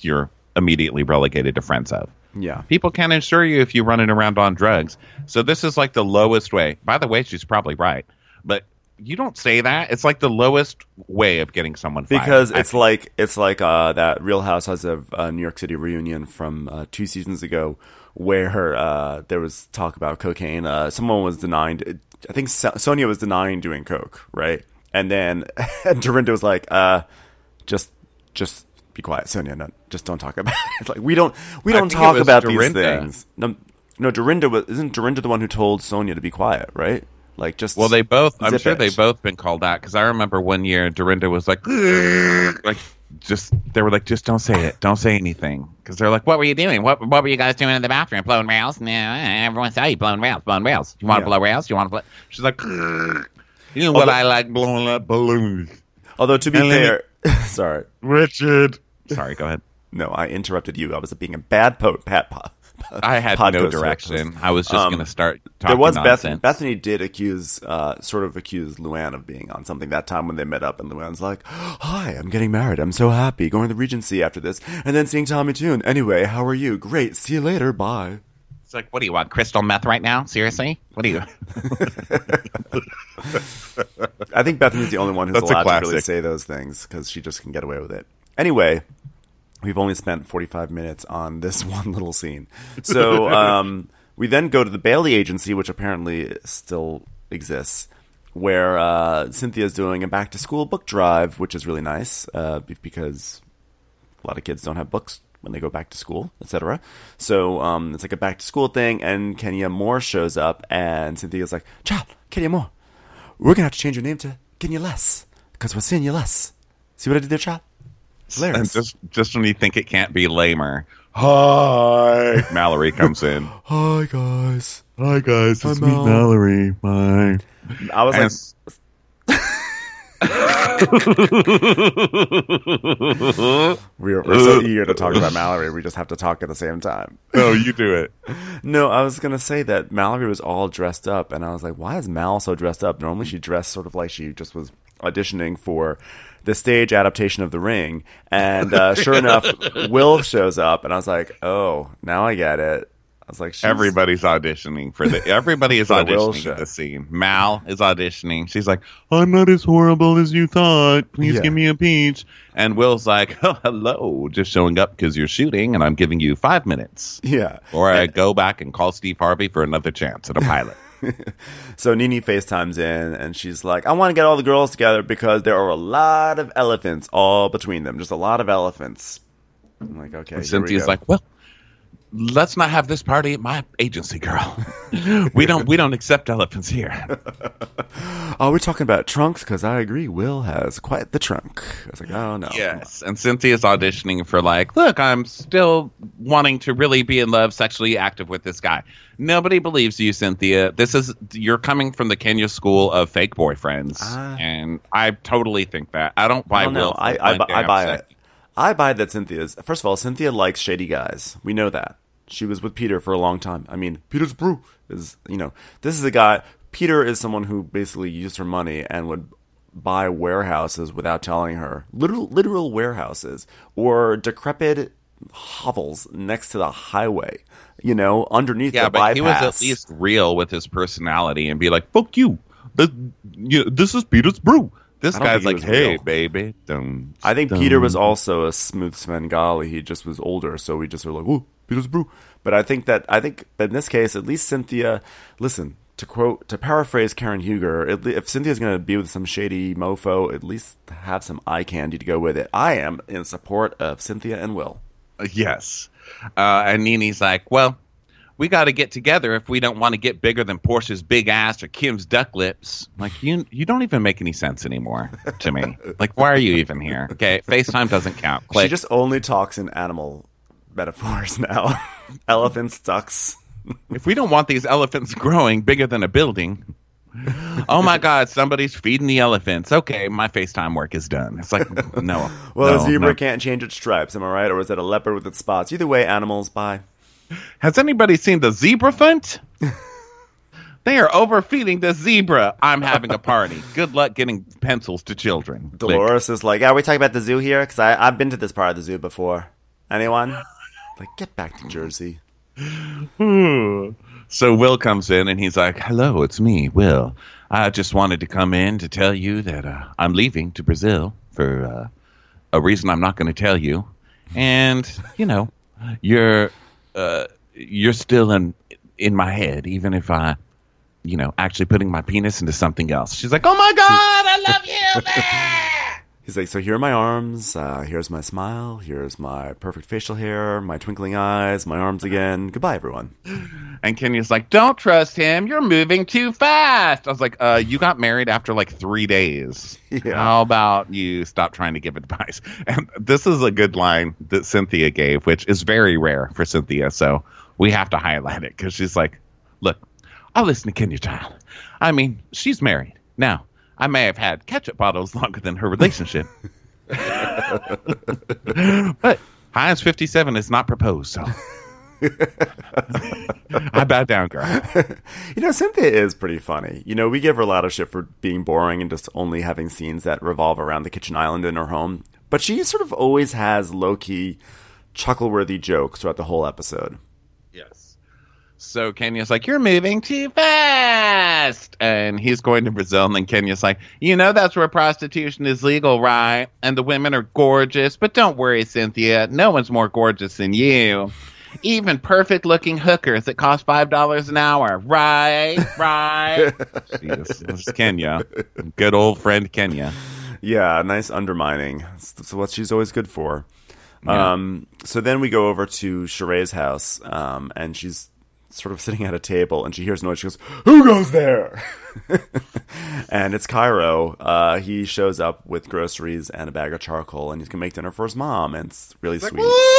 immediately relegated to friends of. Yeah. People can't insure you if you're running around on drugs. So this is like the lowest way. By the way, she's probably right. But you don't say that. It's like the lowest way of getting someone fired. Because it's like that Real Housewives of New York City reunion from 2 seasons ago, where there was talk about cocaine. Someone was denying. I think Sonia was denying doing coke, right? And then Dorinda was like, "Just be quiet, Sonia. No, just don't talk about it." It's like we don't talk about Dorinda. these things. No, Dorinda isn't Dorinda the one who told Sonia to be quiet, right? Like just they both. I'm sure it. they've both been called out because I remember one year Dorinda was like just they were like, just don't say it, don't say anything, because they're like, what were you doing? What were you guys doing in the bathroom? Blowing rails? No, everyone saw you blowing rails. You want to blow rails? You want to blow? She's like, you know what I like, blowing up balloons. Although to be fair, sorry, Richard. Sorry, go ahead. No, I interrupted you. I was being a bad I had no direction. I was just going to start talking there was nonsense. Bethany did accuse Luann of being on something that time when they met up, and Luann's like, "Hi, I'm getting married. I'm so happy. Going to the Regency after this, and then seeing Tommy Tune. Anyway, how are you? Great. See you later. Bye." It's like, what do you want? Crystal meth right now? Seriously? What do you? I think Bethany's the only one who's That's a allowed to really classic. say those things because she just can get away with it. Anyway. We've only spent 45 minutes on this one little scene. So we then go to the Bailey agency, which apparently still exists, where Cynthia's doing a back-to-school book drive, which is really nice because a lot of kids don't have books when they go back to school, etc. So it's like a back-to-school thing, and Kenya Moore shows up, and Cynthia's like, "Child, Kenya Moore, we're going to have to change your name to Kenya Less because we're seeing you less. See what I did there, child? Hilarious." And just when you think it can't be lamer, hi, Mallory comes in. Hi, guys. Hi guys, it's me, Mallory. Bye. I was like, we're so eager to talk about Mallory. We just have to talk at the same time. No, you do it. No, I was going to say that Mallory was all dressed up, and I was like, why is Mal so dressed up? Normally she dressed sort of like she just was auditioning for the stage adaptation of The Ring, and sure enough, Will shows up, and I was like, oh, now I get it. I was like, everybody's auditioning for the. Everybody is For the Will auditioning show. for the scene. Mal is auditioning. She's like, "I'm not as horrible as you thought. Please Yeah. give me a peach." And Will's like, "Oh, hello, just showing up because you're shooting, and I'm giving you 5 minutes." Yeah. Or I go back and call Steve Harvey for another chance at a pilot. So Nene FaceTimes in, and she's like, I want to get all the girls together because there are a lot of elephants all between them. Just a lot of elephants. I'm like, okay, And here we Cynthia's go. like, "Well, let's not have this party at my agency, girl. we don't accept elephants here." Oh, we're talking about trunks? Because I agree, Will has quite the trunk. I was like, oh, no. Yes, and Cynthia's auditioning for like, look, I'm still wanting to really be in love, sexually active with this guy. Nobody believes you, Cynthia. You're coming from the Kenya school of fake boyfriends, and I totally think that. I don't buy I don't know. Will. I buy it. I buy that Cynthia's. First of all, Cynthia likes shady guys. We know that. She was with Peter for a long time. I mean, Peter's brew is, this is a guy. Peter is someone who basically used her money and would buy warehouses without telling her. Literal warehouses. Or decrepit hovels next to the highway. Underneath the bypass. But he was at least real with his personality and be like, "Fuck you. This is Peter's brew." This I don't guy's think like, he was "Hey, real. baby." I think Peter was also a smooth Svengali. He just was older, so we just were like, "Ooh, Peter's brew." But I think that in this case, at least Cynthia, listen, to paraphrase Karen Huger, if Cynthia's going to be with some shady mofo, at least have some eye candy to go with it. I am in support of Cynthia and Will. Yes. And Nene's like, "Well, we got to get together if we don't want to get bigger than Portia's big ass or Kim's duck lips." Like, you don't even make any sense anymore to me. Like, why are you even here? Okay, FaceTime doesn't count. Click. She just only talks in animal metaphors now. Elephants, ducks. If we don't want these elephants growing bigger than a building, oh my God, somebody's feeding the elephants. Okay, my FaceTime work is done. It's like, no. Well, no, a zebra no. can't change its stripes, am I right? Or is it a leopard with its spots? Either way, animals, bye. Has anybody seen the zebra font? They are overfeeding the zebra. I'm having a party. Good luck getting pencils to children. Click. Dolores is like, yeah, we talking about the zoo here? Because I've been to this part of the zoo before. Anyone? Like, get back to Jersey. So Will comes in and he's like, hello, it's me, Will. I just wanted to come in to tell you that I'm leaving to Brazil for a reason I'm not going to tell you. And, you know, you're still in my head, even if I, you know, actually putting my penis into something else. She's like, oh my God, I love you, man. He's like, so here are my arms, here's my smile, here's my perfect facial hair, my twinkling eyes, my arms again. Goodbye, everyone. And Kenya's like, don't trust him. You're moving too fast. I was like, you got married after like 3 days. Yeah. How about you stop trying to give advice? And this is a good line that Cynthia gave, which is very rare for Cynthia. So we have to highlight it because she's like, look, I'll listen to Kenya Child. I mean, she's married. Now, I may have had ketchup bottles longer than her relationship. But Heinz 57 is not proposed, so I bow down, girl. You know, Cynthia is pretty funny. You know, we give her a lot of shit for being boring and just only having scenes that revolve around the kitchen island in her home. But she sort of always has low-key, chuckle-worthy jokes throughout the whole episode. Yes. So Kenya's like, you're moving too fast. And he's going to Brazil. And then Kenya's like, you know, that's where prostitution is legal, right? And the women are gorgeous. But don't worry, Cynthia. No one's more gorgeous than you. Even perfect looking hookers that cost $5 an hour. Right? Right? This is Kenya. Good old friend Kenya. Yeah, nice undermining. That's what she's always good for. Yeah. So then we go over to Sheree's house, and she's sort of sitting at a table, and she hears noise. She goes, who goes there? And it's Cairo. He shows up with groceries and a bag of charcoal, and he's going to make dinner for his mom, and it's really sweet.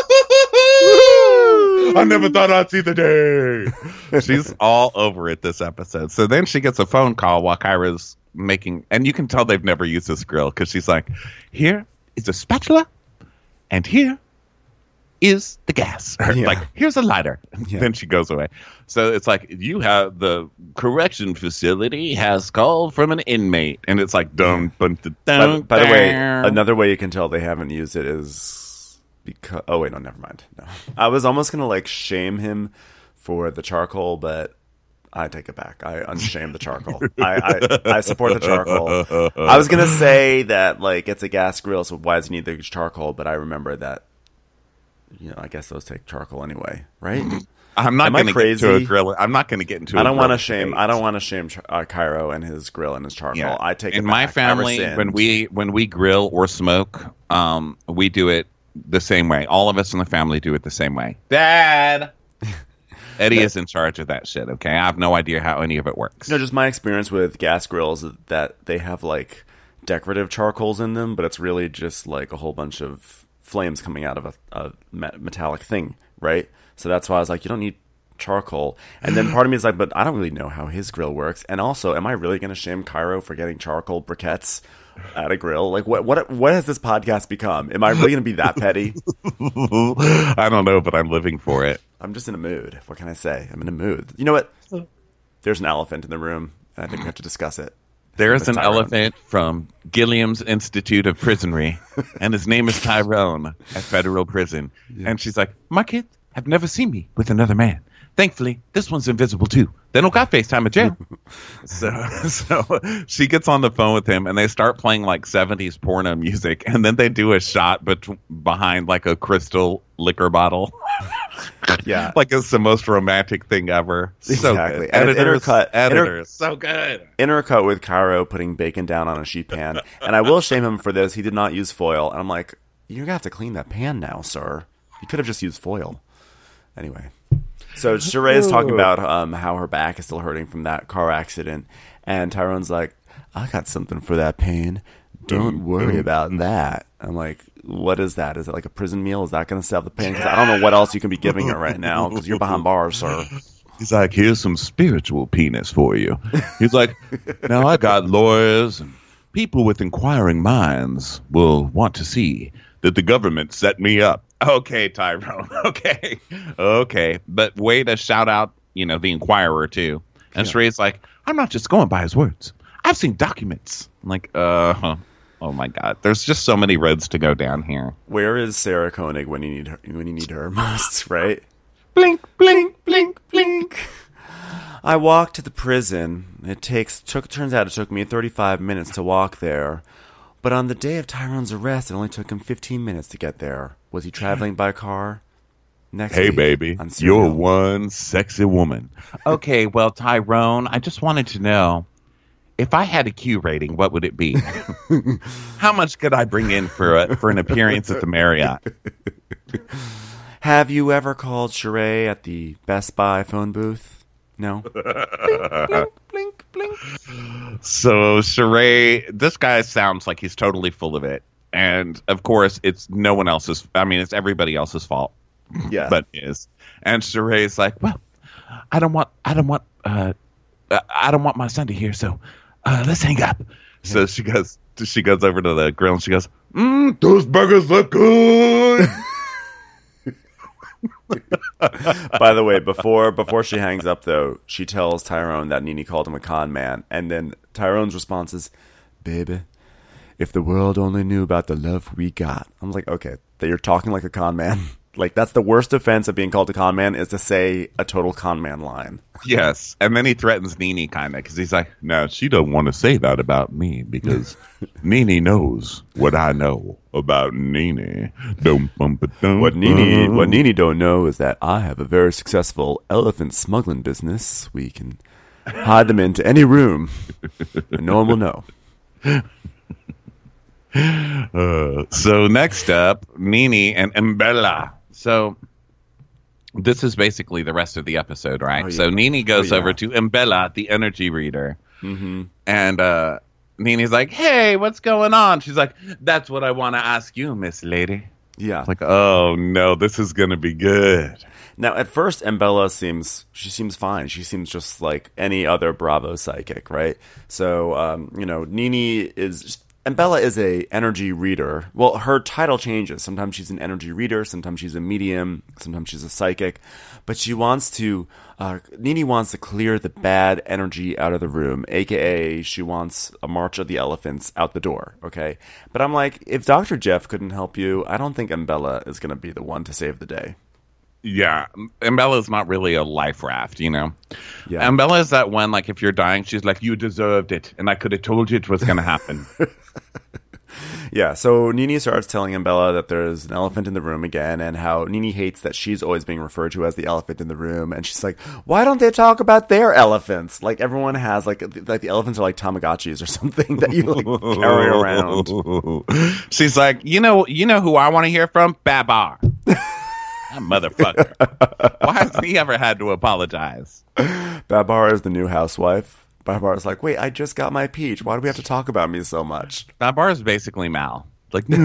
I never thought I'd see the day. She's all over it this episode. So then she gets a phone call while Cairo's making, and you can tell they've never used this grill because she's like, here is a spatula, and here is the gas. Or, Yeah. like, here's a lighter. Yeah. Then she goes away. So it's like, you have the correction facility has called from an inmate. And it's like, dum, bum, dum, By the way, dum. another way you can tell they haven't used it is because... Oh, wait, no, never mind. No. I was almost going to, like, shame him for the charcoal, but I take it back. I unshame the charcoal. I support the charcoal. I was going to say that, like, it's a gas grill, so why does he need the charcoal? But I remember that, you know, I guess those take charcoal anyway, right? I'm not Am I going to get into a crazy? grill. I'm not going to get into. I don't want to grill shame. debate. I don't want to shame Cairo and his grill and his charcoal. Yeah. I take it in back. my I family rescind. when we grill or smoke, we do it the same way. All of us in the family do it the same way. Dad, Eddie is in charge of that shit. Okay, I have no idea how any of it works. No, just my experience with gas grills is that they have like decorative charcoals in them, but it's really just like a whole bunch of flames coming out of a metallic thing, right? So that's why I was like, you don't need charcoal. And then part of me is like, but I don't really know how his grill works. And also, am I really going to shame Cairo for getting charcoal briquettes at a grill? Like, what has this podcast become? Am I really going to be that petty? I don't know, but I'm living for it. I'm just in a mood. What can I say? I'm in a mood. You know what? There's an elephant in the room, and I think we have to discuss it. There is It's an Tyrone. elephant from Gilliam's Institute of Prisonry, and his name is Tyrone at Federal Prison. And she's like, my kids have never seen me with another man. Thankfully, this one's invisible too. They don't got FaceTime at jail. So she gets on the phone with him, and they start playing like 70s porno music, and then they do a shot behind like a crystal liquor bottle. Yeah. Like it's the most romantic thing ever. So Exactly. good. And it's Editors. So good. Intercut with Cairo putting bacon down on a sheet pan. And I will shame him for this. He did not use foil. And I'm like, you're going to have to clean that pan now, sir. You could have just used foil. Anyway. So Sheree is talking about how her back is still hurting from that car accident. And Tyrone's like, I got something for that pain. Don't worry about that. I'm like, what is that? Is it like a prison meal? Is that going to salve the pain? Because I don't know what else you can be giving her right now because you're behind bars, sir. He's like, here's some spiritual penis for you. He's like, now I got lawyers and people with inquiring minds will want to see that the government set me up. Okay, Tyrone. Okay. But way to shout out, the Inquirer too. And Sheree's like, I'm not just going by his words. I've seen documents. I'm like, Oh my God. There's just so many roads to go down here. Where is Sarah Koenig when you need her most, right? Blink, blink, blink, blink. I walked to the prison. Turns out it took me 35 minutes to walk there. But on the day of Tyrone's arrest, it only took him 15 minutes to get there. Was he traveling by car? Next Hey, week baby, on Serial. you're one sexy woman. Okay, well, Tyrone, I just wanted to know, if I had a Q rating, what would it be? How much could I bring in for an appearance at the Marriott? Have you ever called Sheree at the Best Buy phone booth? No? Blink, blink, blink. So, Sheree, this guy sounds like he's totally full of it. And, of course, it's no one else's, it's everybody else's fault. Yeah. But his. And Sheree's like, well, I don't want my son to hear, so let's hang up. So she goes over to the grill and she goes, those burgers look good. By the way, before she hangs up, though, she tells Tyrone that Nene called him a con man. And then Tyrone's response is, baby, if the world only knew about the love we got. I'm like, okay, that you're talking like a con man. Like, that's the worst offense of being called a con man, is to say a total con man line. Yes. And then he threatens Nene kind of because he's like, no, she don't want to say that about me because Nene knows what I know about Nene. What Nene don't know is that I have a very successful elephant smuggling business. We can hide them into any room and no one will know. So next up, Nene and Mbella. So this is basically the rest of the episode, right? Oh, yeah. So Nene goes Oh, yeah. over to Mbella, the energy reader. Mm-hmm. And Nene's like, hey, what's going on? She's like, that's what I want to ask you, Miss Lady. Yeah. It's like, oh, no, this is going to be good. Now, at first, Mbella seems fine. She seems just like any other Bravo psychic, right? So, Mbella is a energy reader. Well, her title changes. Sometimes she's an energy reader. Sometimes she's a medium. Sometimes she's a psychic. But Nene wants to clear the bad energy out of the room, a.k.a. she wants a March of the Elephants out the door, okay? But I'm like, if Dr. Jeff couldn't help you, I don't think Mbella is going to be the one to save the day. Yeah, Mbella's not really a life raft, you know? Yeah. Mbella is that one, like, if you're dying, she's like, you deserved it, and I could have told you it was going to happen. Yeah, so Nene starts telling Mbella that there's an elephant in the room again, and how Nene hates that she's always being referred to as the elephant in the room, and she's like, why don't they talk about their elephants? Like, everyone has, like the elephants are like Tamagotchis or something that you, like, carry around. She's like, you know who I want to hear from? Babar. That motherfucker. Why has he ever had to apologize? Babar is the new housewife. Babar is like, wait, I just got my peach. Why do we have to talk about me so much? Babar is basically Mal. Like, Hi.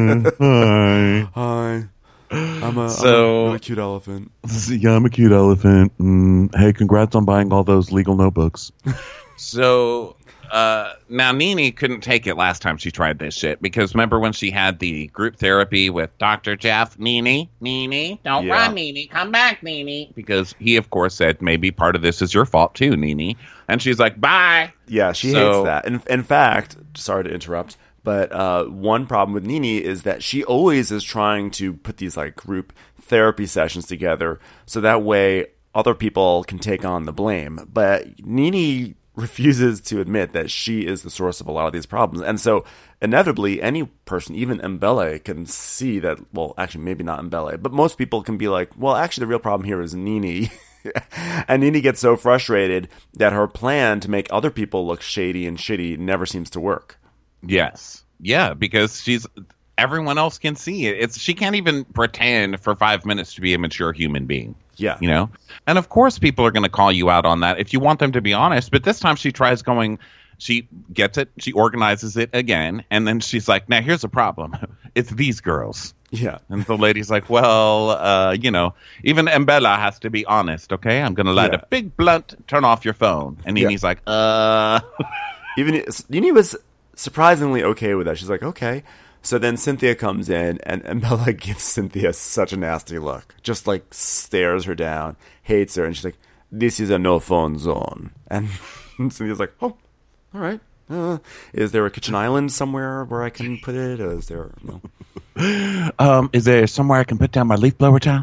I'm a really cute elephant. Yeah, I'm a cute elephant. Hey, congrats on buying all those legal notebooks. So now Nene couldn't take it last time she tried this shit because remember when she had the group therapy with Dr. Jeff? Nene, don't Yeah. run, Nene, come back, Nene. Because he, of course, said maybe part of this is your fault too, Nene. And she's like, bye. Yeah, she hates that. In fact, sorry to interrupt, but one problem with Nene is that she always is trying to put these like group therapy sessions together so that way other people can take on the blame. But Nene refuses to admit that she is the source of a lot of these problems. And so inevitably any person, even Mbella, can see that, well, actually maybe not Mbella, but most people can be like, well, actually the real problem here is Nene. And Nene gets so frustrated that her plan to make other people look shady and shitty never seems to work. Yes. Yeah, because everyone else can see it. She can't even pretend for 5 minutes to be a mature human being. Yeah. You know? And of course people are going to call you out on that if you want them to be honest. But this time she gets it, she organizes it again, and then she's like, now here's the problem. It's these girls. Yeah. And the lady's like, well, even Mbella has to be honest, okay? I'm going to light a big blunt, turn off your phone. And Nene's like, Even Nene was surprisingly okay with that. She's like, okay. So then Cynthia comes in, and Mbella gives Cynthia such a nasty look. Just, like, stares her down, hates her, and she's like, this is a no-phone zone. And Cynthia's like, oh, all right. Is there a kitchen island somewhere where I can put it? Or is there no? Is there somewhere I can put down my leaf blower, child?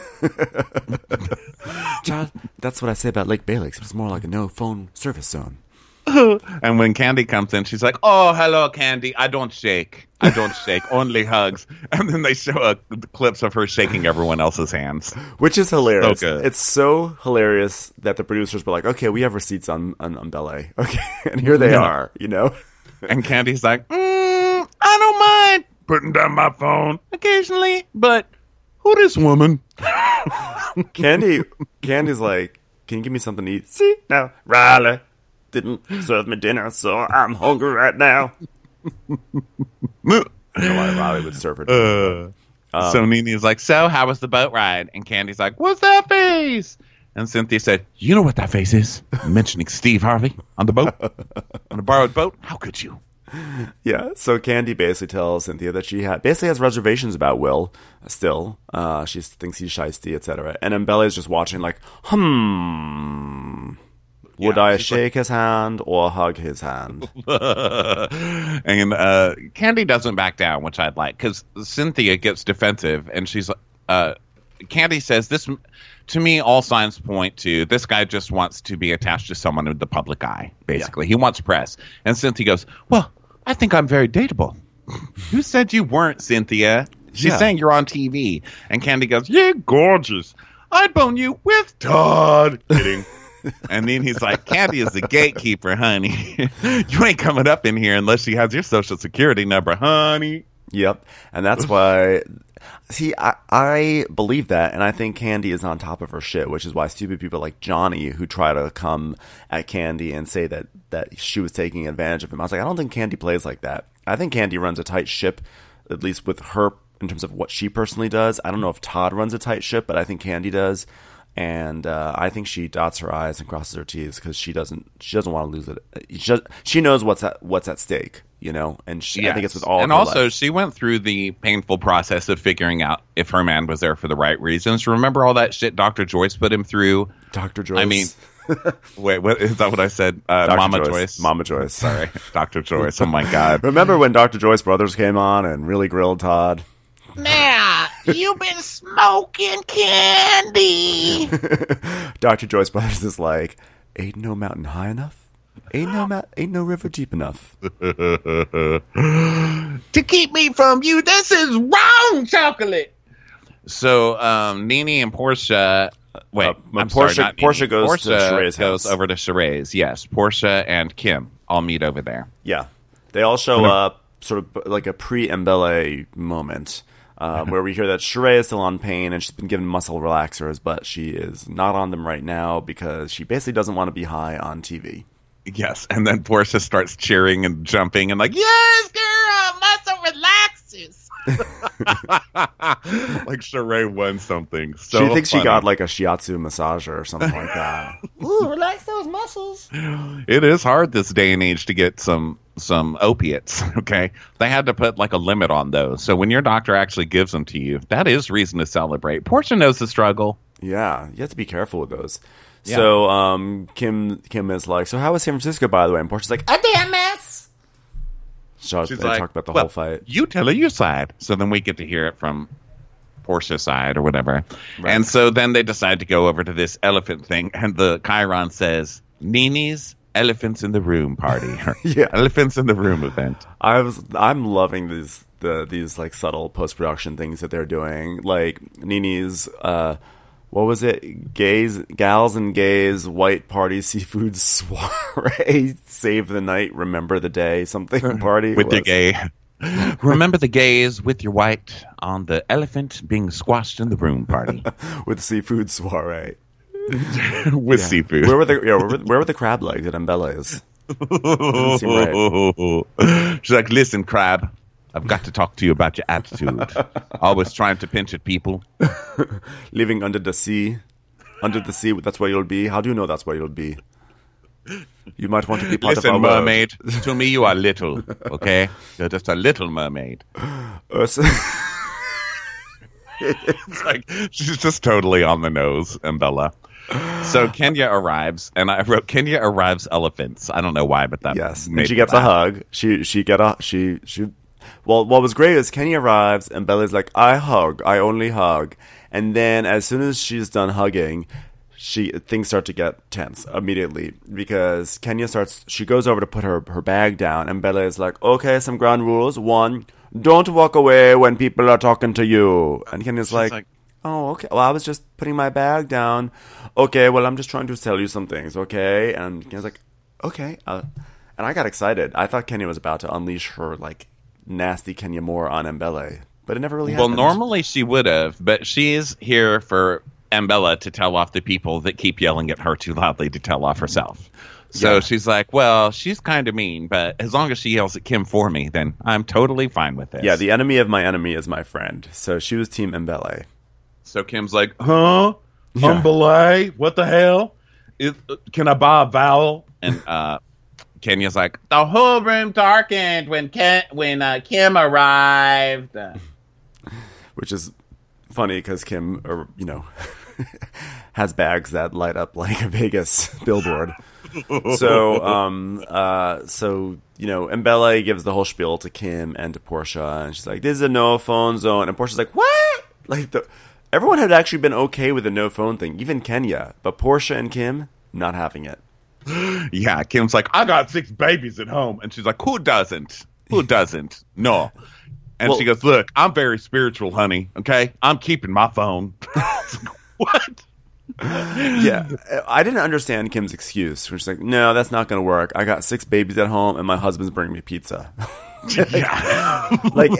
Child, that's what I say about Lake Bailey. It's more like a no phone service zone. And when Candy comes in, she's like, "Oh, hello, Candy. I don't shake. Only hugs." And then they show clips of her shaking everyone else's hands. Which is hilarious. So good. It's so hilarious that the producers were like, okay, we have receipts on Belle. Okay, and here they are, you know? And Candy's like, I don't mind putting down my phone occasionally, but who this woman? Candy's like, can you give me something to eat? See, now, Riley didn't serve me dinner, so I'm hungry right now. I don't know why Riley would serve her dinner. So Nini's like, "So, how was the boat ride?" And Candy's like, "What's that face?" And Cynthia said, "You know what that face is?" Mentioning Steve Harvey on the boat, on a borrowed boat. How could you? Yeah, so Candy basically tells Cynthia that she basically has reservations about Will still. She thinks he's shiesty, etc. And then Bella is just watching like, would I shake his hand or hug his hand? And Candy doesn't back down, which I'd like, because Cynthia gets defensive, and she's Candy says, "This, to me, all signs point to this guy just wants to be attached to someone in the public eye, basically. He wants press." And Cynthia goes, "Well, I think I'm very dateable." "Who said you weren't, Cynthia? She's saying you're on TV." And Candy goes, "You're gorgeous. I'd bone you with Todd." Kidding. And then he's like, "Candy is the gatekeeper, honey. You ain't coming up in here unless she has your social security number, honey." Yep. And that's why... See, I believe that, and I think Candy is on top of her shit, which is why stupid people like Johnny, who try to come at Candy and say that she was taking advantage of him. I was like, I don't think Candy plays like that. I think Candy runs a tight ship, at least with her, in terms of what she personally does. I don't know if Todd runs a tight ship, but I think Candy does. And I think she dots her I's and crosses her T's because she doesn't want to lose it. She knows what's at stake, you know. And I think it's with all. And of her also, life. she went through the painful process of figuring out if her man was there for the right reasons. Remember all that shit Dr. Joyce put him through? Dr. Joyce. I mean, wait, what is that? What I said? Mama Joyce. Mama Joyce. Sorry, Dr. Joyce. Oh my God. Remember when Dr. Joyce Brothers came on and really grilled Todd? Now, you've been smoking candy. Dr. Joyce Brothers is like, ain't no mountain high enough, ain't no river deep enough To keep me from you, this is wrong chocolate. So, Nene and Portia. Wait, I'm Portia- sorry, not Nene. Portia goes to Portia Sheree's goes house. over to Sheree's. Yes, Portia and Kim all meet over there. Yeah, they all show up, sort of like a pre-Mbele moment. Where we hear that Sheree is still on pain and she's been given muscle relaxers, but she is not on them right now because she basically doesn't want to be high on TV. Yes, and then Portia starts cheering and jumping and like, yes, girl, muscle relaxers. Like Sheree won something. So she thinks funny. she got like a shiatsu massager or something like that. Ooh, relax those muscles. It is hard this day and age to get some opiates. Okay, they had to put like a limit on those. So when your doctor actually gives them to you, that is reason to celebrate. Portia knows the struggle. Yeah, you have to be careful with those. Yeah. So Kim is like, so how was San Francisco, by the way? And Portia's like, A damn mess. they like, talk about the well, whole fight. You tell her your side. So then we get to hear it from Portia's side or whatever. Right. And so then they decide to go over to this elephant thing. And the Chiron says, Nene's Elephants in the Room party. Yeah. Elephants in the Room event. I'm loving these like subtle post-production things that they're doing. Like Nene's, what was it? Gals and Gays White Party Seafood Soiree Save the Night Remember the Day something party with your gay. Remember the gays with your white on the elephant being squashed in the room party with seafood soiree with seafood. Where were the crab legs at Mbele's? Didn't seem right. She's like, listen, crab, I've got to talk to you about your attitude. Always trying to pinch at people. Living under the sea. Under the sea, that's where you'll be. How do you know that's where you'll be? You might want to be part Listen, of our mermaid, to me you are little, okay? You're just a little mermaid. Ursa. It's like, she's just totally on the nose, Mbella. So Kenya arrives, and I wrote Kenya arrives elephants. I don't know why, but that Yes, made and she me gets a laugh. hug. Well, what was great is Kenya arrives, and Bella's like, I hug. I only hug. And then as soon as she's done hugging, things start to get tense immediately because she goes over to put her bag down, and Bella is like, okay, some ground rules. 1, don't walk away when people are talking to you. And Kenya's like, oh, okay. Well, I was just putting my bag down. Okay, well, I'm just trying to tell you some things, okay? And Kenya's like, okay. And I got excited. I thought Kenya was about to unleash her, like, nasty Kenya Moore on Mbele. But it never really happened. Well, normally she would have, but she is here for Mbella to tell off the people that keep yelling at her too loudly to tell off herself. So she's like, well, she's kind of mean, but as long as she yells at Kim for me, then I'm totally fine with this. Yeah, the enemy of my enemy is my friend. So she was Team Mbele. So Kim's like, huh? Belay? What the hell? Can I buy a vowel? And Kenya's like, the whole room darkened when Kim arrived. Which is funny because Kim, has bags that light up like a Vegas billboard. So Mbele gives the whole spiel to Kim and to Portia, and she's like, "This is a no phone zone." And Portia's like, "What?" Like everyone had actually been okay with the no phone thing, even Kenya, but Portia and Kim not having it. Yeah, Kim's like, I got 6 babies at home, and she's like, who doesn't? Who doesn't? No. And she goes, look, I'm very spiritual, honey. Okay, I'm keeping my phone. What? Yeah, I didn't understand Kim's excuse. She's like, no, that's not going to work. I got 6 babies at home, and my husband's bringing me pizza. Like,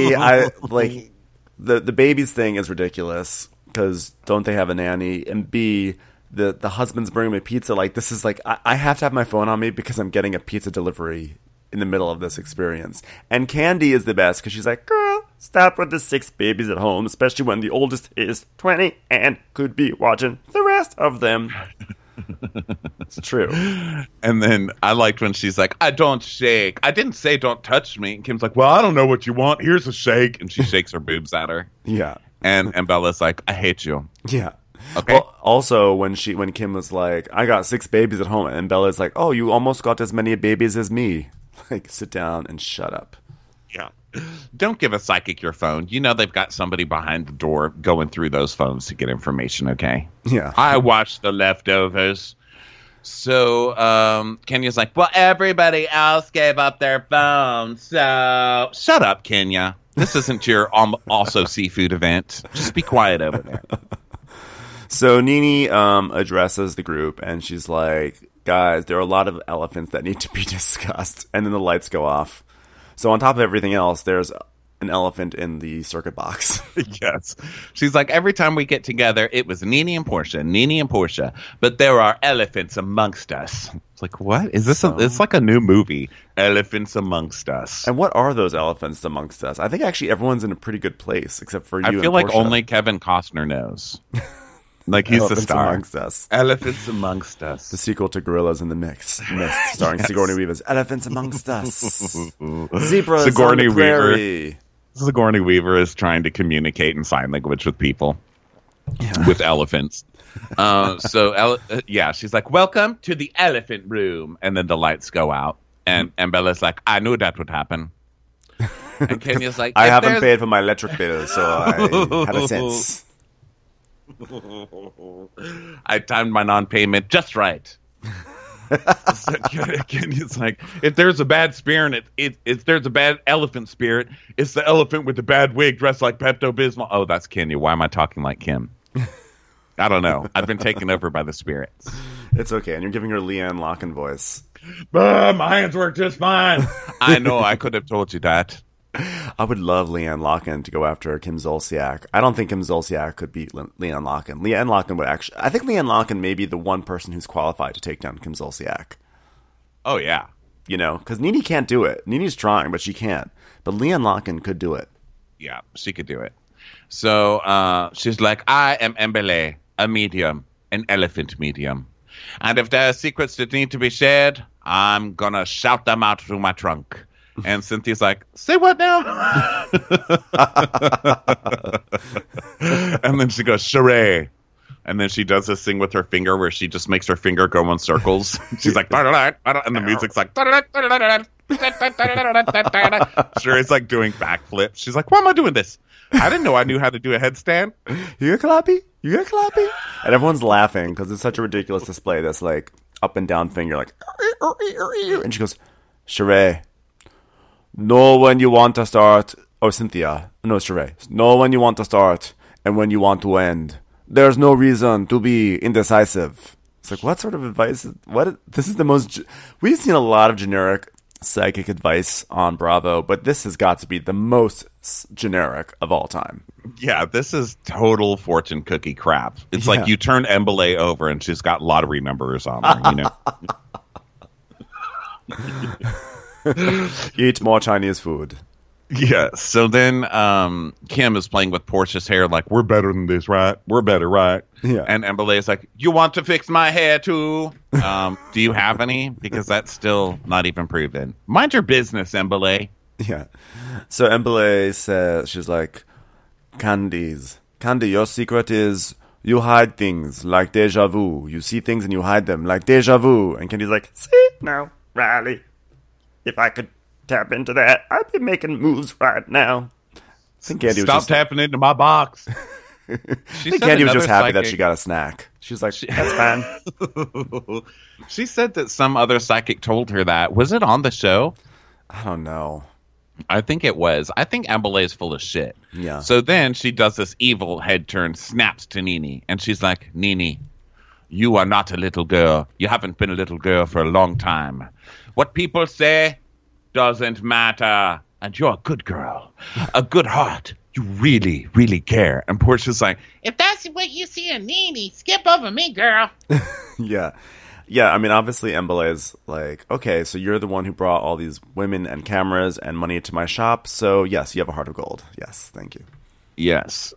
the babies thing is ridiculous because don't they have a nanny? And B, the husband's bringing me pizza. Like, this is like, I have to have my phone on me because I'm getting a pizza delivery in the middle of this experience. And Candy is the best because she's like, girl, stop with the 6 babies at home, especially when the oldest is 20 and could be watching the rest of them. It's true. And then I liked when she's like, I don't shake. I didn't say don't touch me. And Kim's like, well, I don't know what you want. Here's a shake. And she shakes her boobs at her. Yeah. And Bella's like, I hate you. Yeah. Okay. Well, also, when Kim was like, I got 6 babies at home, and Bella's like, oh, you almost got as many babies as me. Like, sit down and shut up. Yeah. Don't give a psychic your phone. You know they've got somebody behind the door going through those phones to get information, okay? Yeah. I watched The Leftovers. So Kenya's like, well, everybody else gave up their phones, so shut up, Kenya. This isn't your also seafood event. Just be quiet over there. So Nini addresses the group, and she's like, guys, there are a lot of elephants that need to be discussed. And then the lights go off. So on top of everything else, there's an elephant in the circuit box. Yes. She's like, every time we get together, it was Nini and Portia, but there are elephants amongst us. It's like, what? Is this it's like a new movie, Elephants Amongst Us. And what are those elephants amongst us? I think actually everyone's in a pretty good place, except for you and I feel like Portia. only Kevin Costner knows. Like he's Elephants the star. Amongst Us. Elephants Amongst Us. The sequel to Gorillas in the Mist, starring Sigourney Weaver's Elephants Amongst Us. Zebras Sigourney on the prairie. Sigourney Weaver is trying to communicate in sign language with people, with elephants. She's like, welcome to the elephant room. And then the lights go out. And Bella's like, I knew that would happen. And Kenya's like, I haven't paid for my electric bill, so I had a sense. I timed my non-payment just right. So Kenya's like, if there's a bad spirit, if there's a bad elephant spirit, it's the elephant with the bad wig dressed like Pepto-Bismol. Oh, that's Kenya. Why am I talking like Kim? I don't know. I've been taken over by the spirits. It's okay, and you're giving her Leanne Locken voice. My hands work just fine. I know. I could have told you that. I would love Leanne Locken to go after Kim Zolciak. I don't think Kim Zolciak could beat Leanne Locken. Leanne Locken would actually... I think Leanne Locken may be the one person who's qualified to take down Kim Zolciak. Oh, yeah. You know, because Nini can't do it. Nini's trying, but she can't. But Leanne Locken could do it. Yeah, she could do it. So she's like, I am Mbele, a medium, an elephant medium. And if there are secrets that need to be shared, I'm going to shout them out through my trunk. And Cynthia's like, say what now? And then she goes, Sheree, And then she does this thing with her finger where she just makes her finger go in circles. She's like, and the music's like, sure, it's like doing backflips. She's like, why am I doing this? I didn't know I knew how to do a headstand. You get clappy? You get clappy? And everyone's laughing because it's such a ridiculous display. This like up and down finger, like, and she goes, Sheree, know when you want to start. Oh, Cynthia. No, Sheree. Know when you want to start and when you want to end. There's no reason to be indecisive. It's like, what sort of advice? This is the most. We've seen a lot of generic psychic advice on Bravo, but this has got to be the most generic of all time. Yeah, this is total fortune cookie crap. It's like you turn Embele over and she's got lottery numbers on her, you know? Eat more Chinese food. Yeah, so then Kim is playing with Portia's hair like, we're better than this, right? We're better, right? Yeah. And Embele is like, you want to fix my hair too? Do you have any? Because that's still not even proven. Mind your business, Embele. Yeah. So Embele says, she's like, Candy, your secret is you hide things like deja vu. You see things and you hide them like deja vu. And Candy's like, see, now, Riley, if I could tap into that, I'd be making moves right now. I think Candy Stop tapping into my box. I think Candy was just happy that she got a snack. She's like, that's fine. She said that some other psychic told her that. Was it on the show? I don't know. I think it was. I think Embele is full of shit. Yeah. So then she does this evil head turn, snaps to Nene, and she's like, Nene, you are not a little girl. You haven't been a little girl for a long time. What people say doesn't matter. And you're a good girl. A good heart. You really, really care. And Portia's like, If that's what you see in Nene, skip over me, girl. Yeah. Yeah, I mean, obviously Embele is like, okay, so you're the one who brought all these women and cameras and money to my shop. So, yes, you have a heart of gold. Yes, thank you. yes.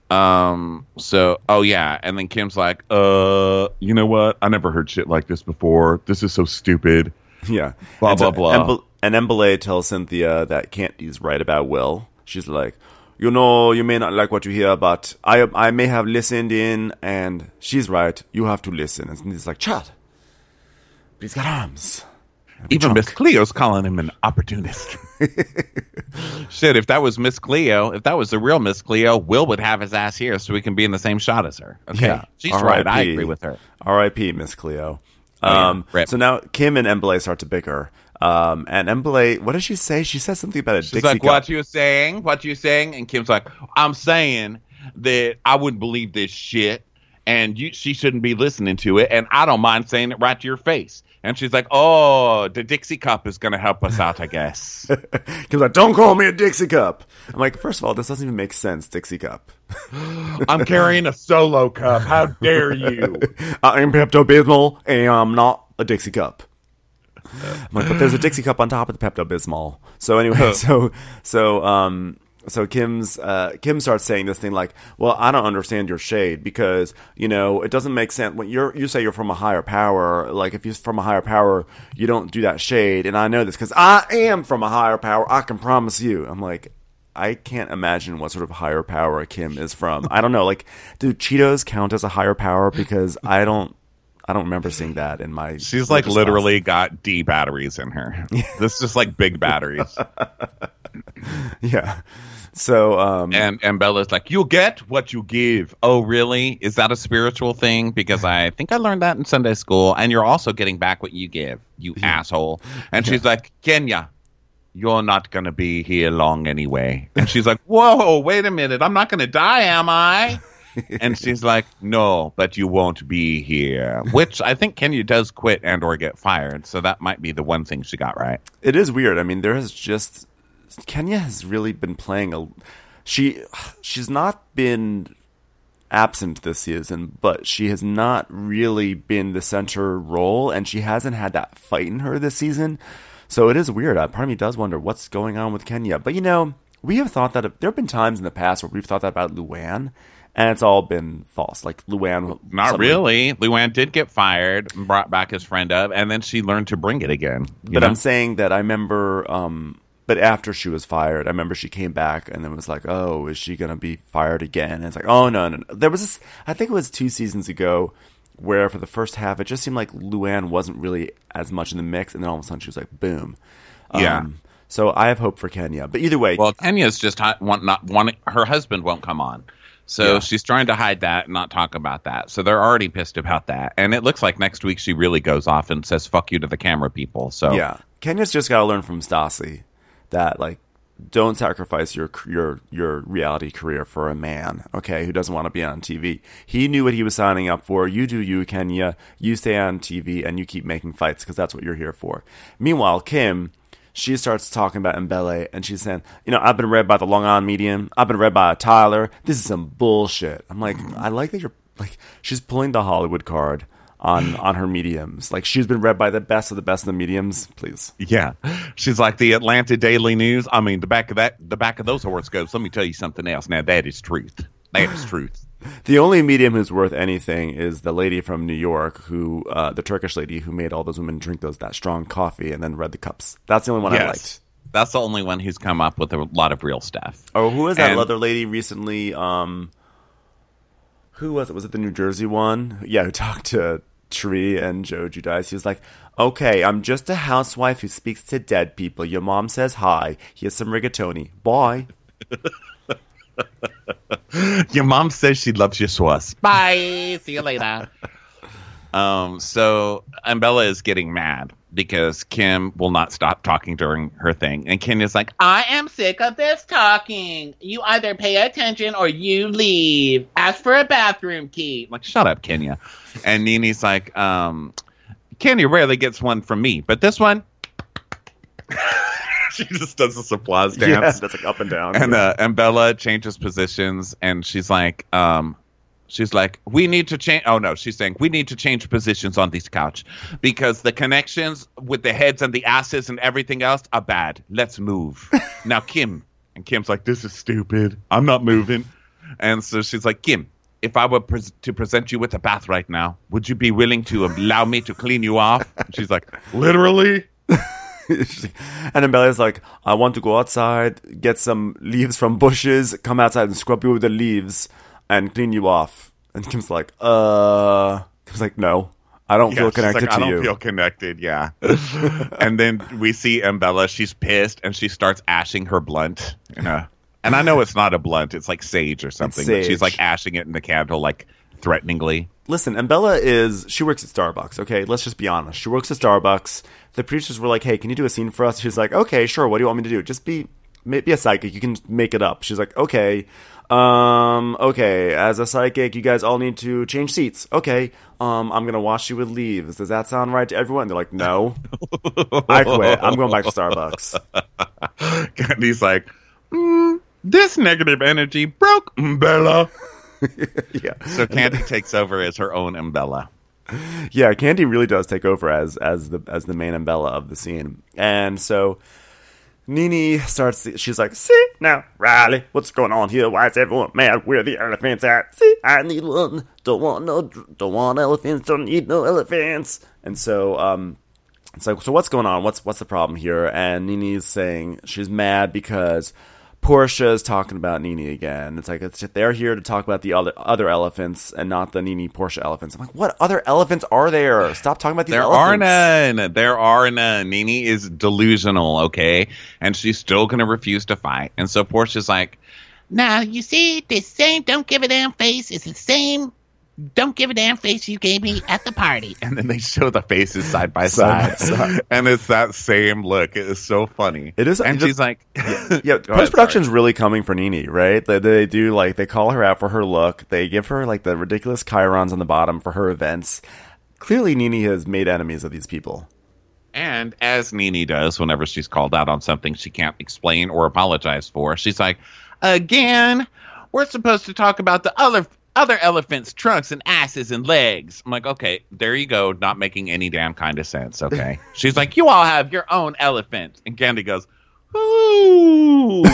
And then Kim's like, you know what? I never heard shit like this before. This is so stupid. Yeah. Blah, blah, blah. And Embele tells Cynthia that Candy's right about Will. She's like, you know, you may not like what you hear, but I may have listened in, and she's right. You have to listen. And Cynthia's like, Chad, but he's got arms. Even Miss Cleo's calling him an opportunist. Shit, if that was Miss Cleo, if that was the real Miss Cleo, Will would have his ass here so we can be in the same shot as her. Okay, Yeah. she's R.I.P. right. I agree with her. R.I.P. Miss Cleo. Rip. So now Kim and Embele start to bicker. And Embele, what does she say? She says something about a She's Dixie like, cup. what you saying? What you saying? And Kim's like, I'm saying that I wouldn't believe this shit, and she shouldn't be listening to it, and I don't mind saying it right to your face. And she's like, oh, the Dixie cup is going to help us out, I guess. Kim's like, don't call me a Dixie cup. I'm like, first of all, this doesn't even make sense, Dixie cup. I'm carrying a solo cup. How dare you? I am Pepto-Bismol, and I'm not a Dixie cup. I'm like, but there's a Dixie cup on top of the Pepto-Bismol. So anyway, so Kim starts saying this thing like, well, I don't understand your shade because, you know, it doesn't make sense when you say you're from a higher power. Like, if you're from a higher power, you don't do that shade. And I know this because I am from a higher power. I can promise you. I'm like, I can't imagine what sort of higher power Kim is from. I don't know. Like, do Cheetos count as a higher power? Because I don't remember seeing that in my. She's like literally got D batteries in her. This is just like big batteries. Yeah. So and Bella's like, you get what you give. Oh, really? Is that a spiritual thing? Because I think I learned that in Sunday school. And you're also getting back what you give, you asshole. And she's like, Kenya, you're not going to be here long anyway. And she's like, whoa, wait a minute. I'm not going to die, am I? And she's like, no, but you won't be here. Which I think Kenya does quit and or get fired. So that might be the one thing she got right. It is weird. I mean, Kenya has really been playing she's not been absent this season, but she has not really been the center role, and she hasn't had that fight in her this season. So it is weird. Part of me does wonder what's going on with Kenya. But, you know, we have thought that there have been times in the past where we've thought that about Luann, and it's all been false. Like, Luann... Not really. Luann did get fired and brought back his friend up, and then she learned to bring it again. But I'm saying that I remember... But after she was fired, I remember she came back and then was like, "Oh, is she gonna be fired again?" And it's like, "Oh no." There was this. I think it was 2 seasons ago, where for the first half it just seemed like Luann wasn't really as much in the mix, and then all of a sudden she was like, "Boom." Yeah. So I have hope for Kenya, but either way, Well, Kenya's just her husband won't come on. So she's trying to hide that and not talk about that. So they're already pissed about that. And it looks like next week she really goes off and says fuck you to the camera people. So yeah, Kenya's just got to learn from Stassi that, like, don't sacrifice your reality career for a man, okay, who doesn't want to be on TV. He knew what he was signing up for. You do you, Kenya. You stay on TV and you keep making fights because that's what you're here for. Meanwhile, Kim, she starts talking about Mbele, and she's saying, I've been read by the Long Island Medium. I've been read by Tyler. This is some bullshit. I'm like, I like that you're, like, she's pulling the Hollywood card on her mediums. Like, she's been read by the best of the mediums. Please. Yeah. She's like the Atlanta Daily News. I mean, the back of those horoscopes, let me tell you something else. Now, that is truth. That is truth. The only medium who's worth anything is the lady from New York, who the Turkish lady who made all those women drink that strong coffee and then read the cups. That's the only one I liked. That's the only one who's come up with a lot of real stuff. Oh, who was that other lady recently? Who was it? Was it the New Jersey one? Yeah, who talked to Tree and Joe Giudice. He was like, "Okay, I'm just a housewife who speaks to dead people. Your mom says hi. Here's some rigatoni. Bye." Your mom says she loves your sauce. Bye. See you later. So Mbella is getting mad because Kim will not stop talking during her thing. And Kenya's like, I am sick of this talking. You either pay attention or you leave. Ask for a bathroom key. like, shut up, Kenya. And Nini's like, Kenya rarely gets one from me, but this one, she just does this applause dance. Yeah, that's like up and down. And Bella changes positions, and she's like, we need to change. Oh no, she's saying we need to change positions on this couch because the connections with the heads and the asses and everything else are bad. Let's move now, Kim. And Kim's like, this is stupid. I'm not moving. And so she's like, Kim, if I were to present you with a bath right now, would you be willing to allow me to clean you off? And she's like, literally. And then Bella's like, I want to go outside, get some leaves from bushes, come outside and scrub you with the leaves and clean you off. And Kim's like, Kim's like, no, I don't feel connected to you. I don't feel connected, yeah. And then we see Mbella, she's pissed, and she starts ashing her blunt. And I know it's not a blunt, it's like sage or something. But she's like ashing it in the candle, like threateningly. Listen, Mbella she works at Starbucks, okay? Let's just be honest. She works at Starbucks. The producers were like, hey, can you do a scene for us? She's like, okay, sure. What do you want me to do? Just be a psychic. You can make it up. She's like, okay. Okay. As a psychic, you guys all need to change seats. Okay. I'm going to wash you with leaves. Does that sound right to everyone? They're like, no. I quit. I'm going back to Starbucks. And he's like, this negative energy broke Mbella. Yeah. So Candy takes over as her own Mbella. Yeah, Candy really does take over as the main Mbella of the scene. And so Nini she's like, see, now, Riley, what's going on here? Why is everyone mad? Where are the elephants at? See, I need one. Don't want elephants, don't need no elephants. And so, it's like, so what's going on? What's the problem here? And Nini's saying she's mad because Portia's talking about Nini again. It's like they're here to talk about the other elephants and not the Nini Portia elephants. I'm like, what other elephants are there? Stop talking about these elephants. There are none. Nini is delusional, okay? And she's still going to refuse to fight. And so Portia's like, now, you see, this same don't give a damn face is the same don't give a damn face you gave me at the party. And then they show the faces side by side. And it's that same look. It is so funny. It is. And she's like, yeah, post-production's really coming for Nini, right? They do, like, they call her out for her look. They give her, like, the ridiculous chyrons on the bottom for her events. Clearly, Nini has made enemies of these people. And as Nini does whenever she's called out on something she can't explain or apologize for, she's like, again, we're supposed to talk about the other elephants' trunks and asses and legs. I'm like, okay, there you go. Not making any damn kind of sense, okay? She's like, you all have your own elephant. And Candy goes, ooh.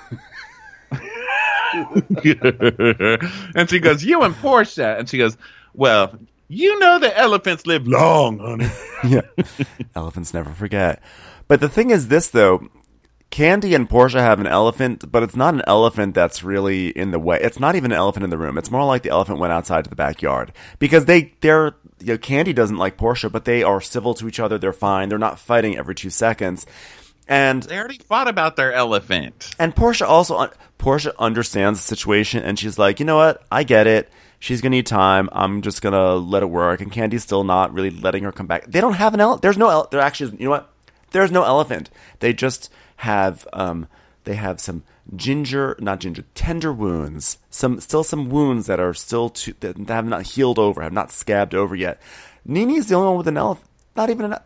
And she goes, you and Portia. And she goes, well, you know that elephants live long, honey. Yeah. Elephants never forget. But the thing is this, though. Candy and Portia have an elephant, but it's not an elephant that's really in the way. It's not even an elephant in the room. It's more like the elephant went outside to the backyard. Because they're Candy doesn't like Portia, but they are civil to each other. They're fine. They're not fighting every 2 seconds. And They already fought about their elephant. And Portia understands the situation, and she's like, you know what? I get it. She's gonna need time. I'm just gonna let it work. And Candy's still not really letting her come back. They don't have an elephant. There actually, you know what? There's no elephant. They just have some tender wounds. Some wounds that are that have not healed over, have not scabbed over yet. Nini's the only one with an elephant. Not even an.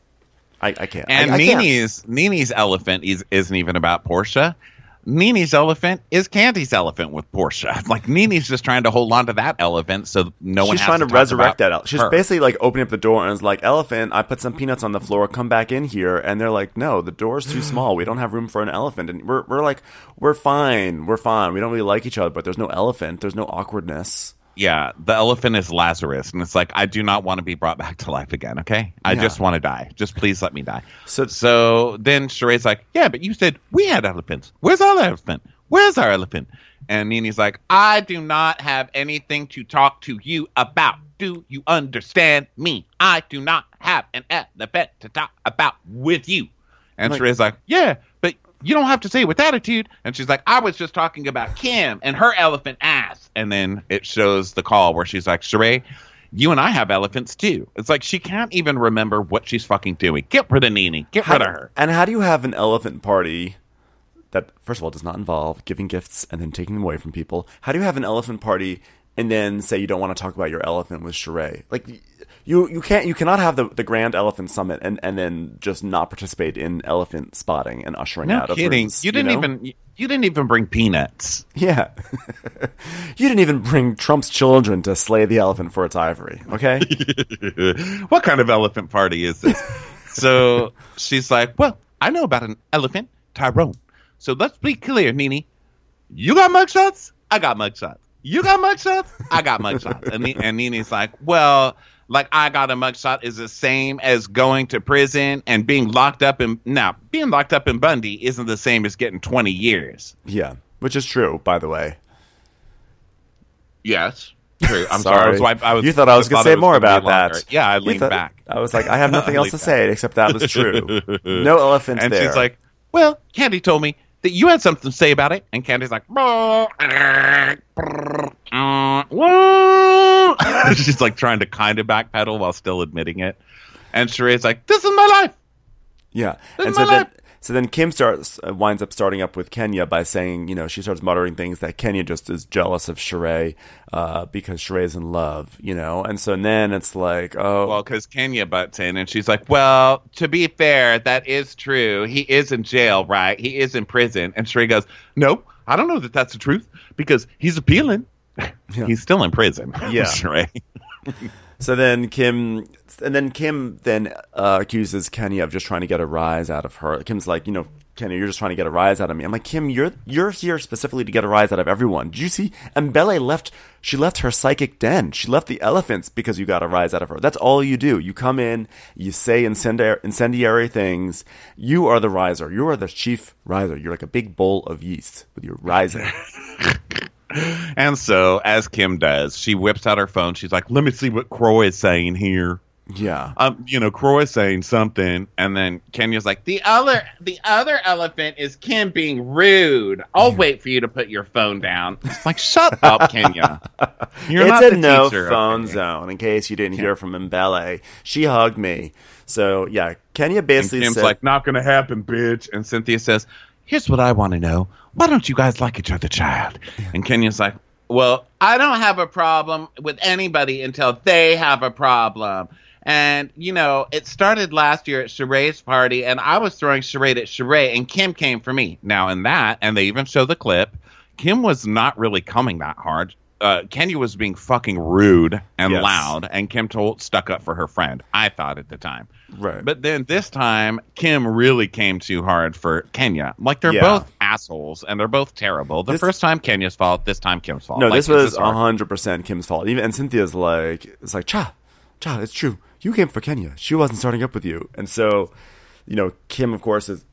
I can't. And I can't. Nini's elephant isn't even about Portia. Nini's elephant is Candy's elephant with Portia. Like, Nini's just trying to hold on to that elephant so no one She's has trying to talk resurrect about that elephant. She's her. basically like opening up the door and is like, elephant, I put some peanuts on the floor, come back in here. And they're like, no, the door's too small. We don't have room for an elephant. And we're like, we're fine. We don't really like each other, but there's no elephant. There's no awkwardness. Yeah, the elephant is Lazarus, and it's like, I do not want to be brought back to life again, okay? I just want to die. Just please let me die. So then Sheree's like, yeah, but you said we had elephants. Where's our elephant? Where's our elephant? And Nini's like, I do not have anything to talk to you about. Do you understand me? I do not have an elephant to talk about with you. And Sheree's like, yeah, but you don't have to say it with attitude. And she's like, I was just talking about Kim and her elephant ass. And then it shows the call where she's like, Sheree, you and I have elephants too. It's like she can't even remember what she's fucking doing. Get rid of Nini. Get rid of her. And how do you have an elephant party that, first of all, does not involve giving gifts and then taking them away from people? How do you have an elephant party and then say you don't want to talk about your elephant with Sheree? Like, you cannot have the Grand Elephant Summit and then just not participate in elephant spotting and ushering out of rooms. You didn't even bring peanuts. Yeah. You didn't even bring Trump's children to slay the elephant for its ivory, okay? What kind of elephant party is this? So she's like, well, I know about an elephant, Tyrone. So let's be clear, Nini. You got mugshots? I got mugshots. You got mugshots? I got mugshots. And Nini's like, well, like, I got a mugshot is the same as going to prison and being locked up in... Now, being locked up in Bundy isn't the same as getting 20 years. Yeah, which is true, by the way. Yes. True. I'm sorry. sorry. You thought I was going to say more about that. Yeah, I leaned back. I was like, I have nothing else to say except that was true. No elephants and there. And she's like, well, Candy told me that you had something to say about it. And Candy's like, she's like trying to kind of backpedal while still admitting it. And Sheree's like, this is my life. Yeah. This and is my life. So then Kim winds up starting up with Kenya by saying, she starts muttering things that Kenya just is jealous of Sheree because Sheree's in love, And so then it's like, oh. Well, because Kenya butts in and she's like, well, to be fair, that is true. He is in jail, right? He is in prison. And Sheree goes, no, I don't know that that's the truth because he's appealing. Yeah. He's still in prison. Yeah. Sheree. So then Kim accuses Kenya of just trying to get a rise out of her. Kim's like, Kenya, you're just trying to get a rise out of me. I'm like, Kim, you're here specifically to get a rise out of everyone. Did you see? Mbele left her psychic den. She left the elephants because you got a rise out of her. That's all you do. You come in, you say incendiary things. You are the riser. You are the chief riser. You're like a big bowl of yeast with your rising. And so, as Kim does, she whips out her phone. She's like, let me see what Croy is saying here. Yeah. Croy is saying something. And then Kenya's like, the other elephant is Kim being rude. I'll wait for you to put your phone down. It's like, shut up, Kenya. You're not it's a the no teacher, phone okay? zone, in case you didn't hear from Mbele. She hugged me. So, yeah, Kenya basically and Kim's said... like, not going to happen, bitch. And Cynthia says, here's what I want to know. Why don't you guys like each other, child? And Kenya's like, well, I don't have a problem with anybody until they have a problem. And, it started last year at Sheree's party, and I was throwing charade at Sheree, and Kim came for me. Now, in that, and they even show the clip, Kim was not really coming that hard. Kenya was being fucking rude and loud, and Kim stuck up for her friend, I thought at the time. Right. But then this time, Kim really came too hard for Kenya. Like, they're both assholes, and they're both terrible. The first time, Kenya's fault. This time, Kim's fault. No, like, this was 100% Kim's fault. And Cynthia's like, it's like, Cha, it's true. You came for Kenya. She wasn't starting up with you. And so, Kim, of course, is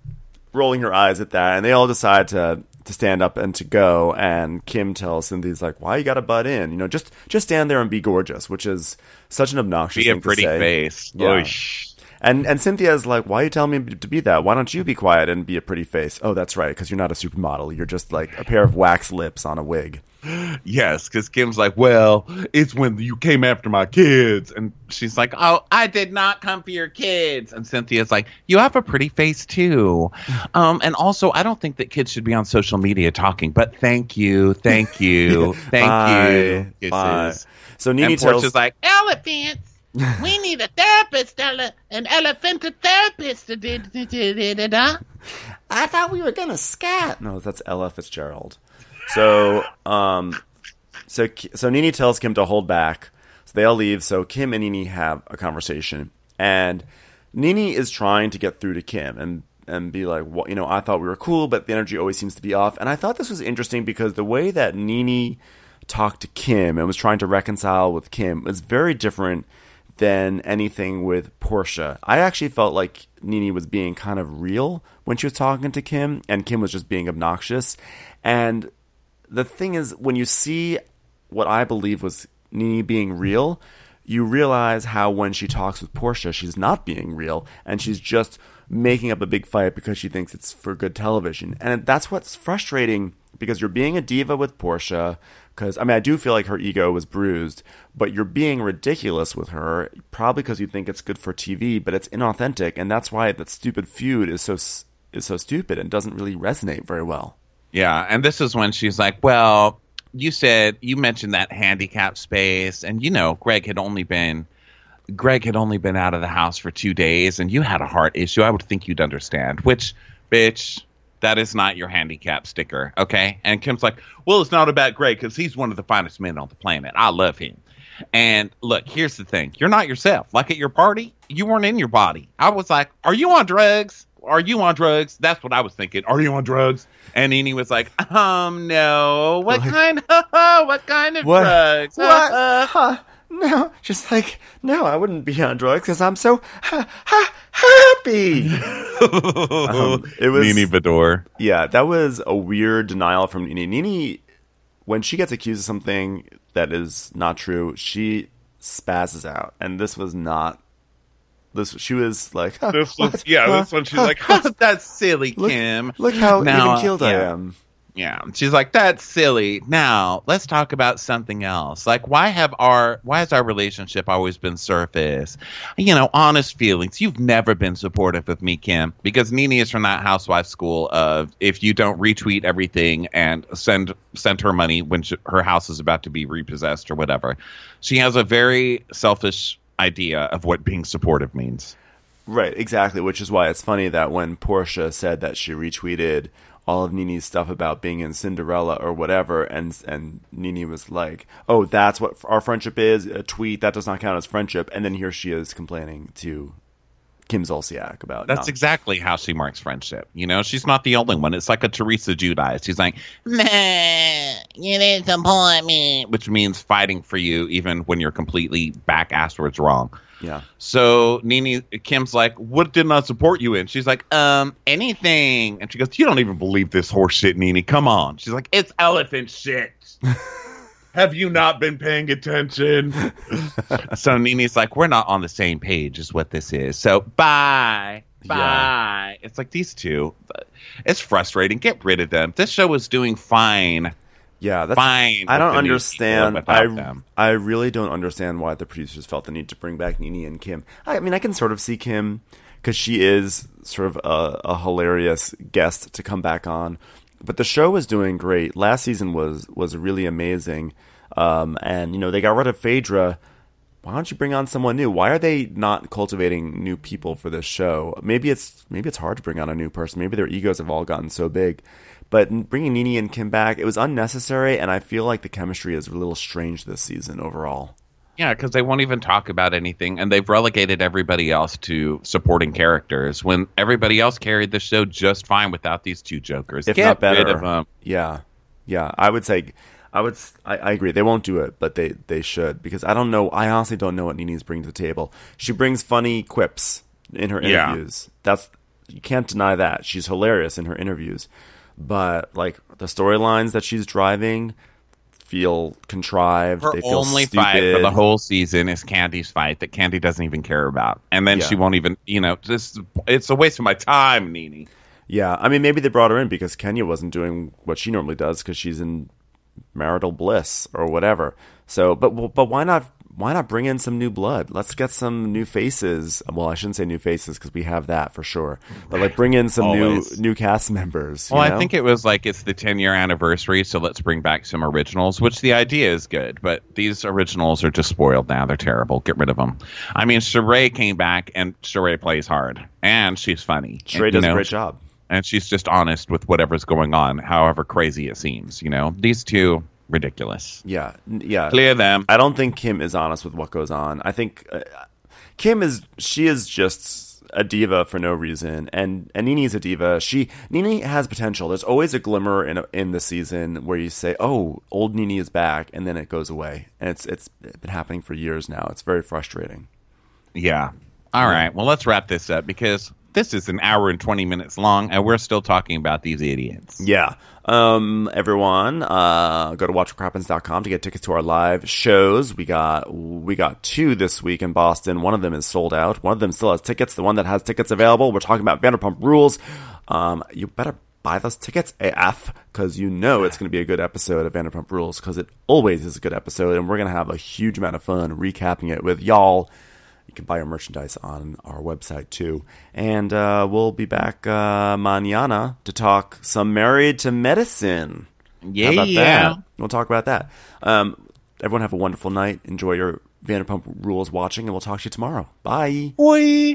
rolling her eyes at that, and they all decide to stand up and to go. And Kim tells Cynthia's like, "Why you got to butt in? Just stand there and be gorgeous," which is such an obnoxious Be a thing pretty to say. face. Yeah. Oish. And Cynthia's like, "Why are you telling me to be that? Why don't you be quiet and be a pretty face?" Oh, that's right, because you're not a supermodel. You're just like a pair of wax lips on a wig. Yes, because Kim's like, well, it's when you came after my kids. And she's like, oh, I did not come for your kids. And Cynthia's like, you have a pretty face, too. And also, I don't think that kids should be on social media talking. But thank you. Thank you. Bye. Kisses. Bye. So Nene And tells... Portia's like, Elephants. We need a therapist, an elephant therapist. I thought we were gonna scat. No, that's Ella Fitzgerald. So Nene tells Kim to hold back. So they all leave. So Kim and Nene have a conversation, and Nene is trying to get through to Kim and be like, well, I thought we were cool, but the energy always seems to be off. And I thought this was interesting because the way that Nene talked to Kim and was trying to reconcile with Kim was very different than anything with Portia. I actually felt like Nene was being kind of real when she was talking to Kim, and Kim was just being obnoxious. And the thing is, when you see what I believe was Nene being real, you realize how when she talks with Portia, she's not being real, and she's just making up a big fight because she thinks it's for good television. And that's what's frustrating, because you're being a diva with Portia, because, I do feel like her ego was bruised, but you're being ridiculous with her, probably because you think it's good for TV, but it's inauthentic, and that's why that stupid feud is so stupid and doesn't really resonate very well. yeah. And this is when she's like, well, you mentioned that handicap space, and Greg had only been out of the house for 2 days, and you had a heart issue. I would think you'd understand. Which, bitch, that is not your handicap sticker, okay? And Kim's like, well, it's not about Greg because he's one of the finest men on the planet. I love him. And look, here's the thing: you're not yourself. Like at your party, you weren't in your body. I was like, are you on drugs? Are you on drugs? That's what I was thinking. Are you on drugs? And Nene was like, no. What kind of drugs? What? No, just like, no, I wouldn't be on drugs because I'm so happy. It was Nene Bador. Yeah, that was a weird denial from Nene. Nene, when she gets accused of something that is not true, she spazzes out, and this was not. She was like, This one she's like, that's silly, Kim. Look how Now, even keeled I yeah. am. Yeah, she's like, that's silly. Now let's talk about something else. Like, why has our relationship always been surface? Honest feelings. You've never been supportive of me, Kim, because Nene is from that housewife school of if you don't retweet everything and send her money when her house is about to be repossessed or whatever. She has a very selfish idea of what being supportive means. Right, exactly, which is why it's funny that when Portia said that she retweeted all of Nene's stuff about being in Cinderella or whatever, and Nene was like, oh, that's what our friendship is, a tweet, that does not count as friendship, and then here she is complaining to Kim Zolciak about That's exactly how she marks friendship. She's not the only one. It's like a Teresa Giudice. She's like, Nah, you disappoint me. which means fighting for you even when you're completely back-asswards wrong. Yeah. So Kim's like, what didn't I support you in? She's like, anything. And she goes, you don't even believe this horse shit, Nene. Come on. She's like, it's elephant shit. Have you not been paying attention? So Nene's like, we're not on the same page is what this is. So bye. Yeah. It's like these two. It's frustrating. Get rid of them. This show is doing fine. Yeah, that's Fine. I don't with the new people understand. without them. I really don't understand why the producers felt the need to bring back Nene and Kim. I mean, I can sort of see Kim because she is sort of a hilarious guest to come back on. But the show is doing great. Last season was really amazing. And they got rid of Phaedra. Why don't you bring on someone new? Why are they not cultivating new people for this show? Maybe it's hard to bring on a new person. Maybe their egos have all gotten so big. But bringing Nene and Kim back, it was unnecessary, and I feel like the chemistry is a little strange this season overall. Yeah, because they won't even talk about anything, and they've relegated everybody else to supporting characters when everybody else carried the show just fine without these two jokers. If Get not better. rid of them. Yeah. I would say, I agree. They won't do it, but they should, because I don't know. I honestly don't know what Nene's bringing to the table. She brings funny quips in her interviews. you can't deny that. She's hilarious in her interviews. But, like, the storylines that she's driving feel contrived. Her they feel only stupid. fight for the whole season is Candy's fight that Candy doesn't even care about. And then she won't even, it's a waste of my time, Nene. Yeah, I mean, maybe they brought her in because Kenya wasn't doing what she normally does because she's in marital bliss or whatever. So, but why not bring in some new blood? Let's get some new faces. Well, I shouldn't say new faces because we have that for sure. But like bring in some new cast members. Well, I think it was like it's the 10-year anniversary, so let's bring back some originals, which the idea is good. But these originals are just spoiled now. They're terrible. Get rid of them. I mean, Sheree came back, and Sheree plays hard. And she's funny. Sheree does a great job. And she's just honest with whatever's going on, however crazy it seems. These two... ridiculous. Yeah. Clear them. I don't think Kim is honest with what goes on. I think Kim is just a diva for no reason, and Nene is a diva. Nene has potential. There's always a glimmer in the season where you say, "Oh, old Nene is back," and then it goes away. And it's been happening for years now. It's very frustrating. Yeah. All right. Well, let's wrap this up because this is an hour and 20 minutes long, and we're still talking about these idiots. Yeah. Everyone, go to watchwhatcrappens.com to get tickets to our live shows. We got 2 this week in Boston. One of them is sold out. One of them still has tickets. The one that has tickets available, we're talking about Vanderpump Rules. You better buy those tickets AF because it's going to be a good episode of Vanderpump Rules because it always is a good episode, and we're going to have a huge amount of fun recapping it with y'all. You can buy our merchandise on our website, too. And we'll be back mañana to talk some Married to Medicine. Yeah. How about that? We'll talk about that. Everyone have a wonderful night. Enjoy your Vanderpump Rules watching, and we'll talk to you tomorrow. Bye. Oi.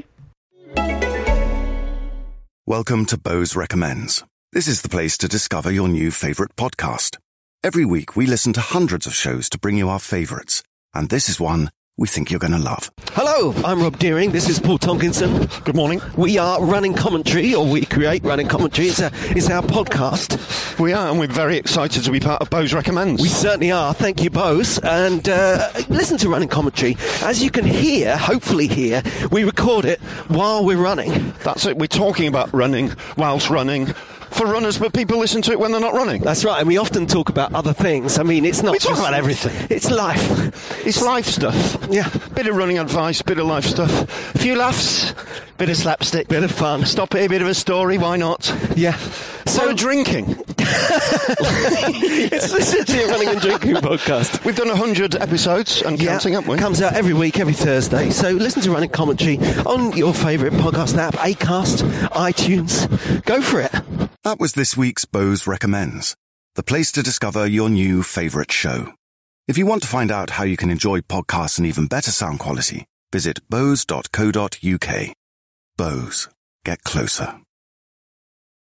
Welcome to Bose Recommends. This is the place to discover your new favorite podcast. Every week, we listen to hundreds of shows to bring you our favorites. And this is one we think you're going to love. Hello, I'm Rob Deering. This is Paul Tonkinson. Good morning. We are Running Commentary, or we create Running Commentary. It's our podcast. We are, and we're very excited to be part of Bose Recommends. We certainly are. Thank you, Bose. And listen to Running Commentary. As you can hear, hopefully hear, we record it while we're running. That's it. We're talking about running whilst running. For runners, but people listen to it when they're not running. That's right, and we often talk about other things. I mean, it's not We talk about everything. It's life. It's life stuff. Yeah. Bit of running advice, bit of life stuff. A few laughs, bit of slapstick, Bit of fun. Stop it, a bit of a story, why not? Yeah. So drinking. It's literally a running and drinking podcast. We've done 100 episodes and counting, haven't we? Comes out every week, every Thursday. So listen to Running Commentary on your favourite podcast app, Acast, iTunes. Go for it. That was this week's Bose Recommends, the place to discover your new favorite show. If you want to find out how you can enjoy podcasts in even better sound quality, visit bose.co.uk. Bose. Get closer.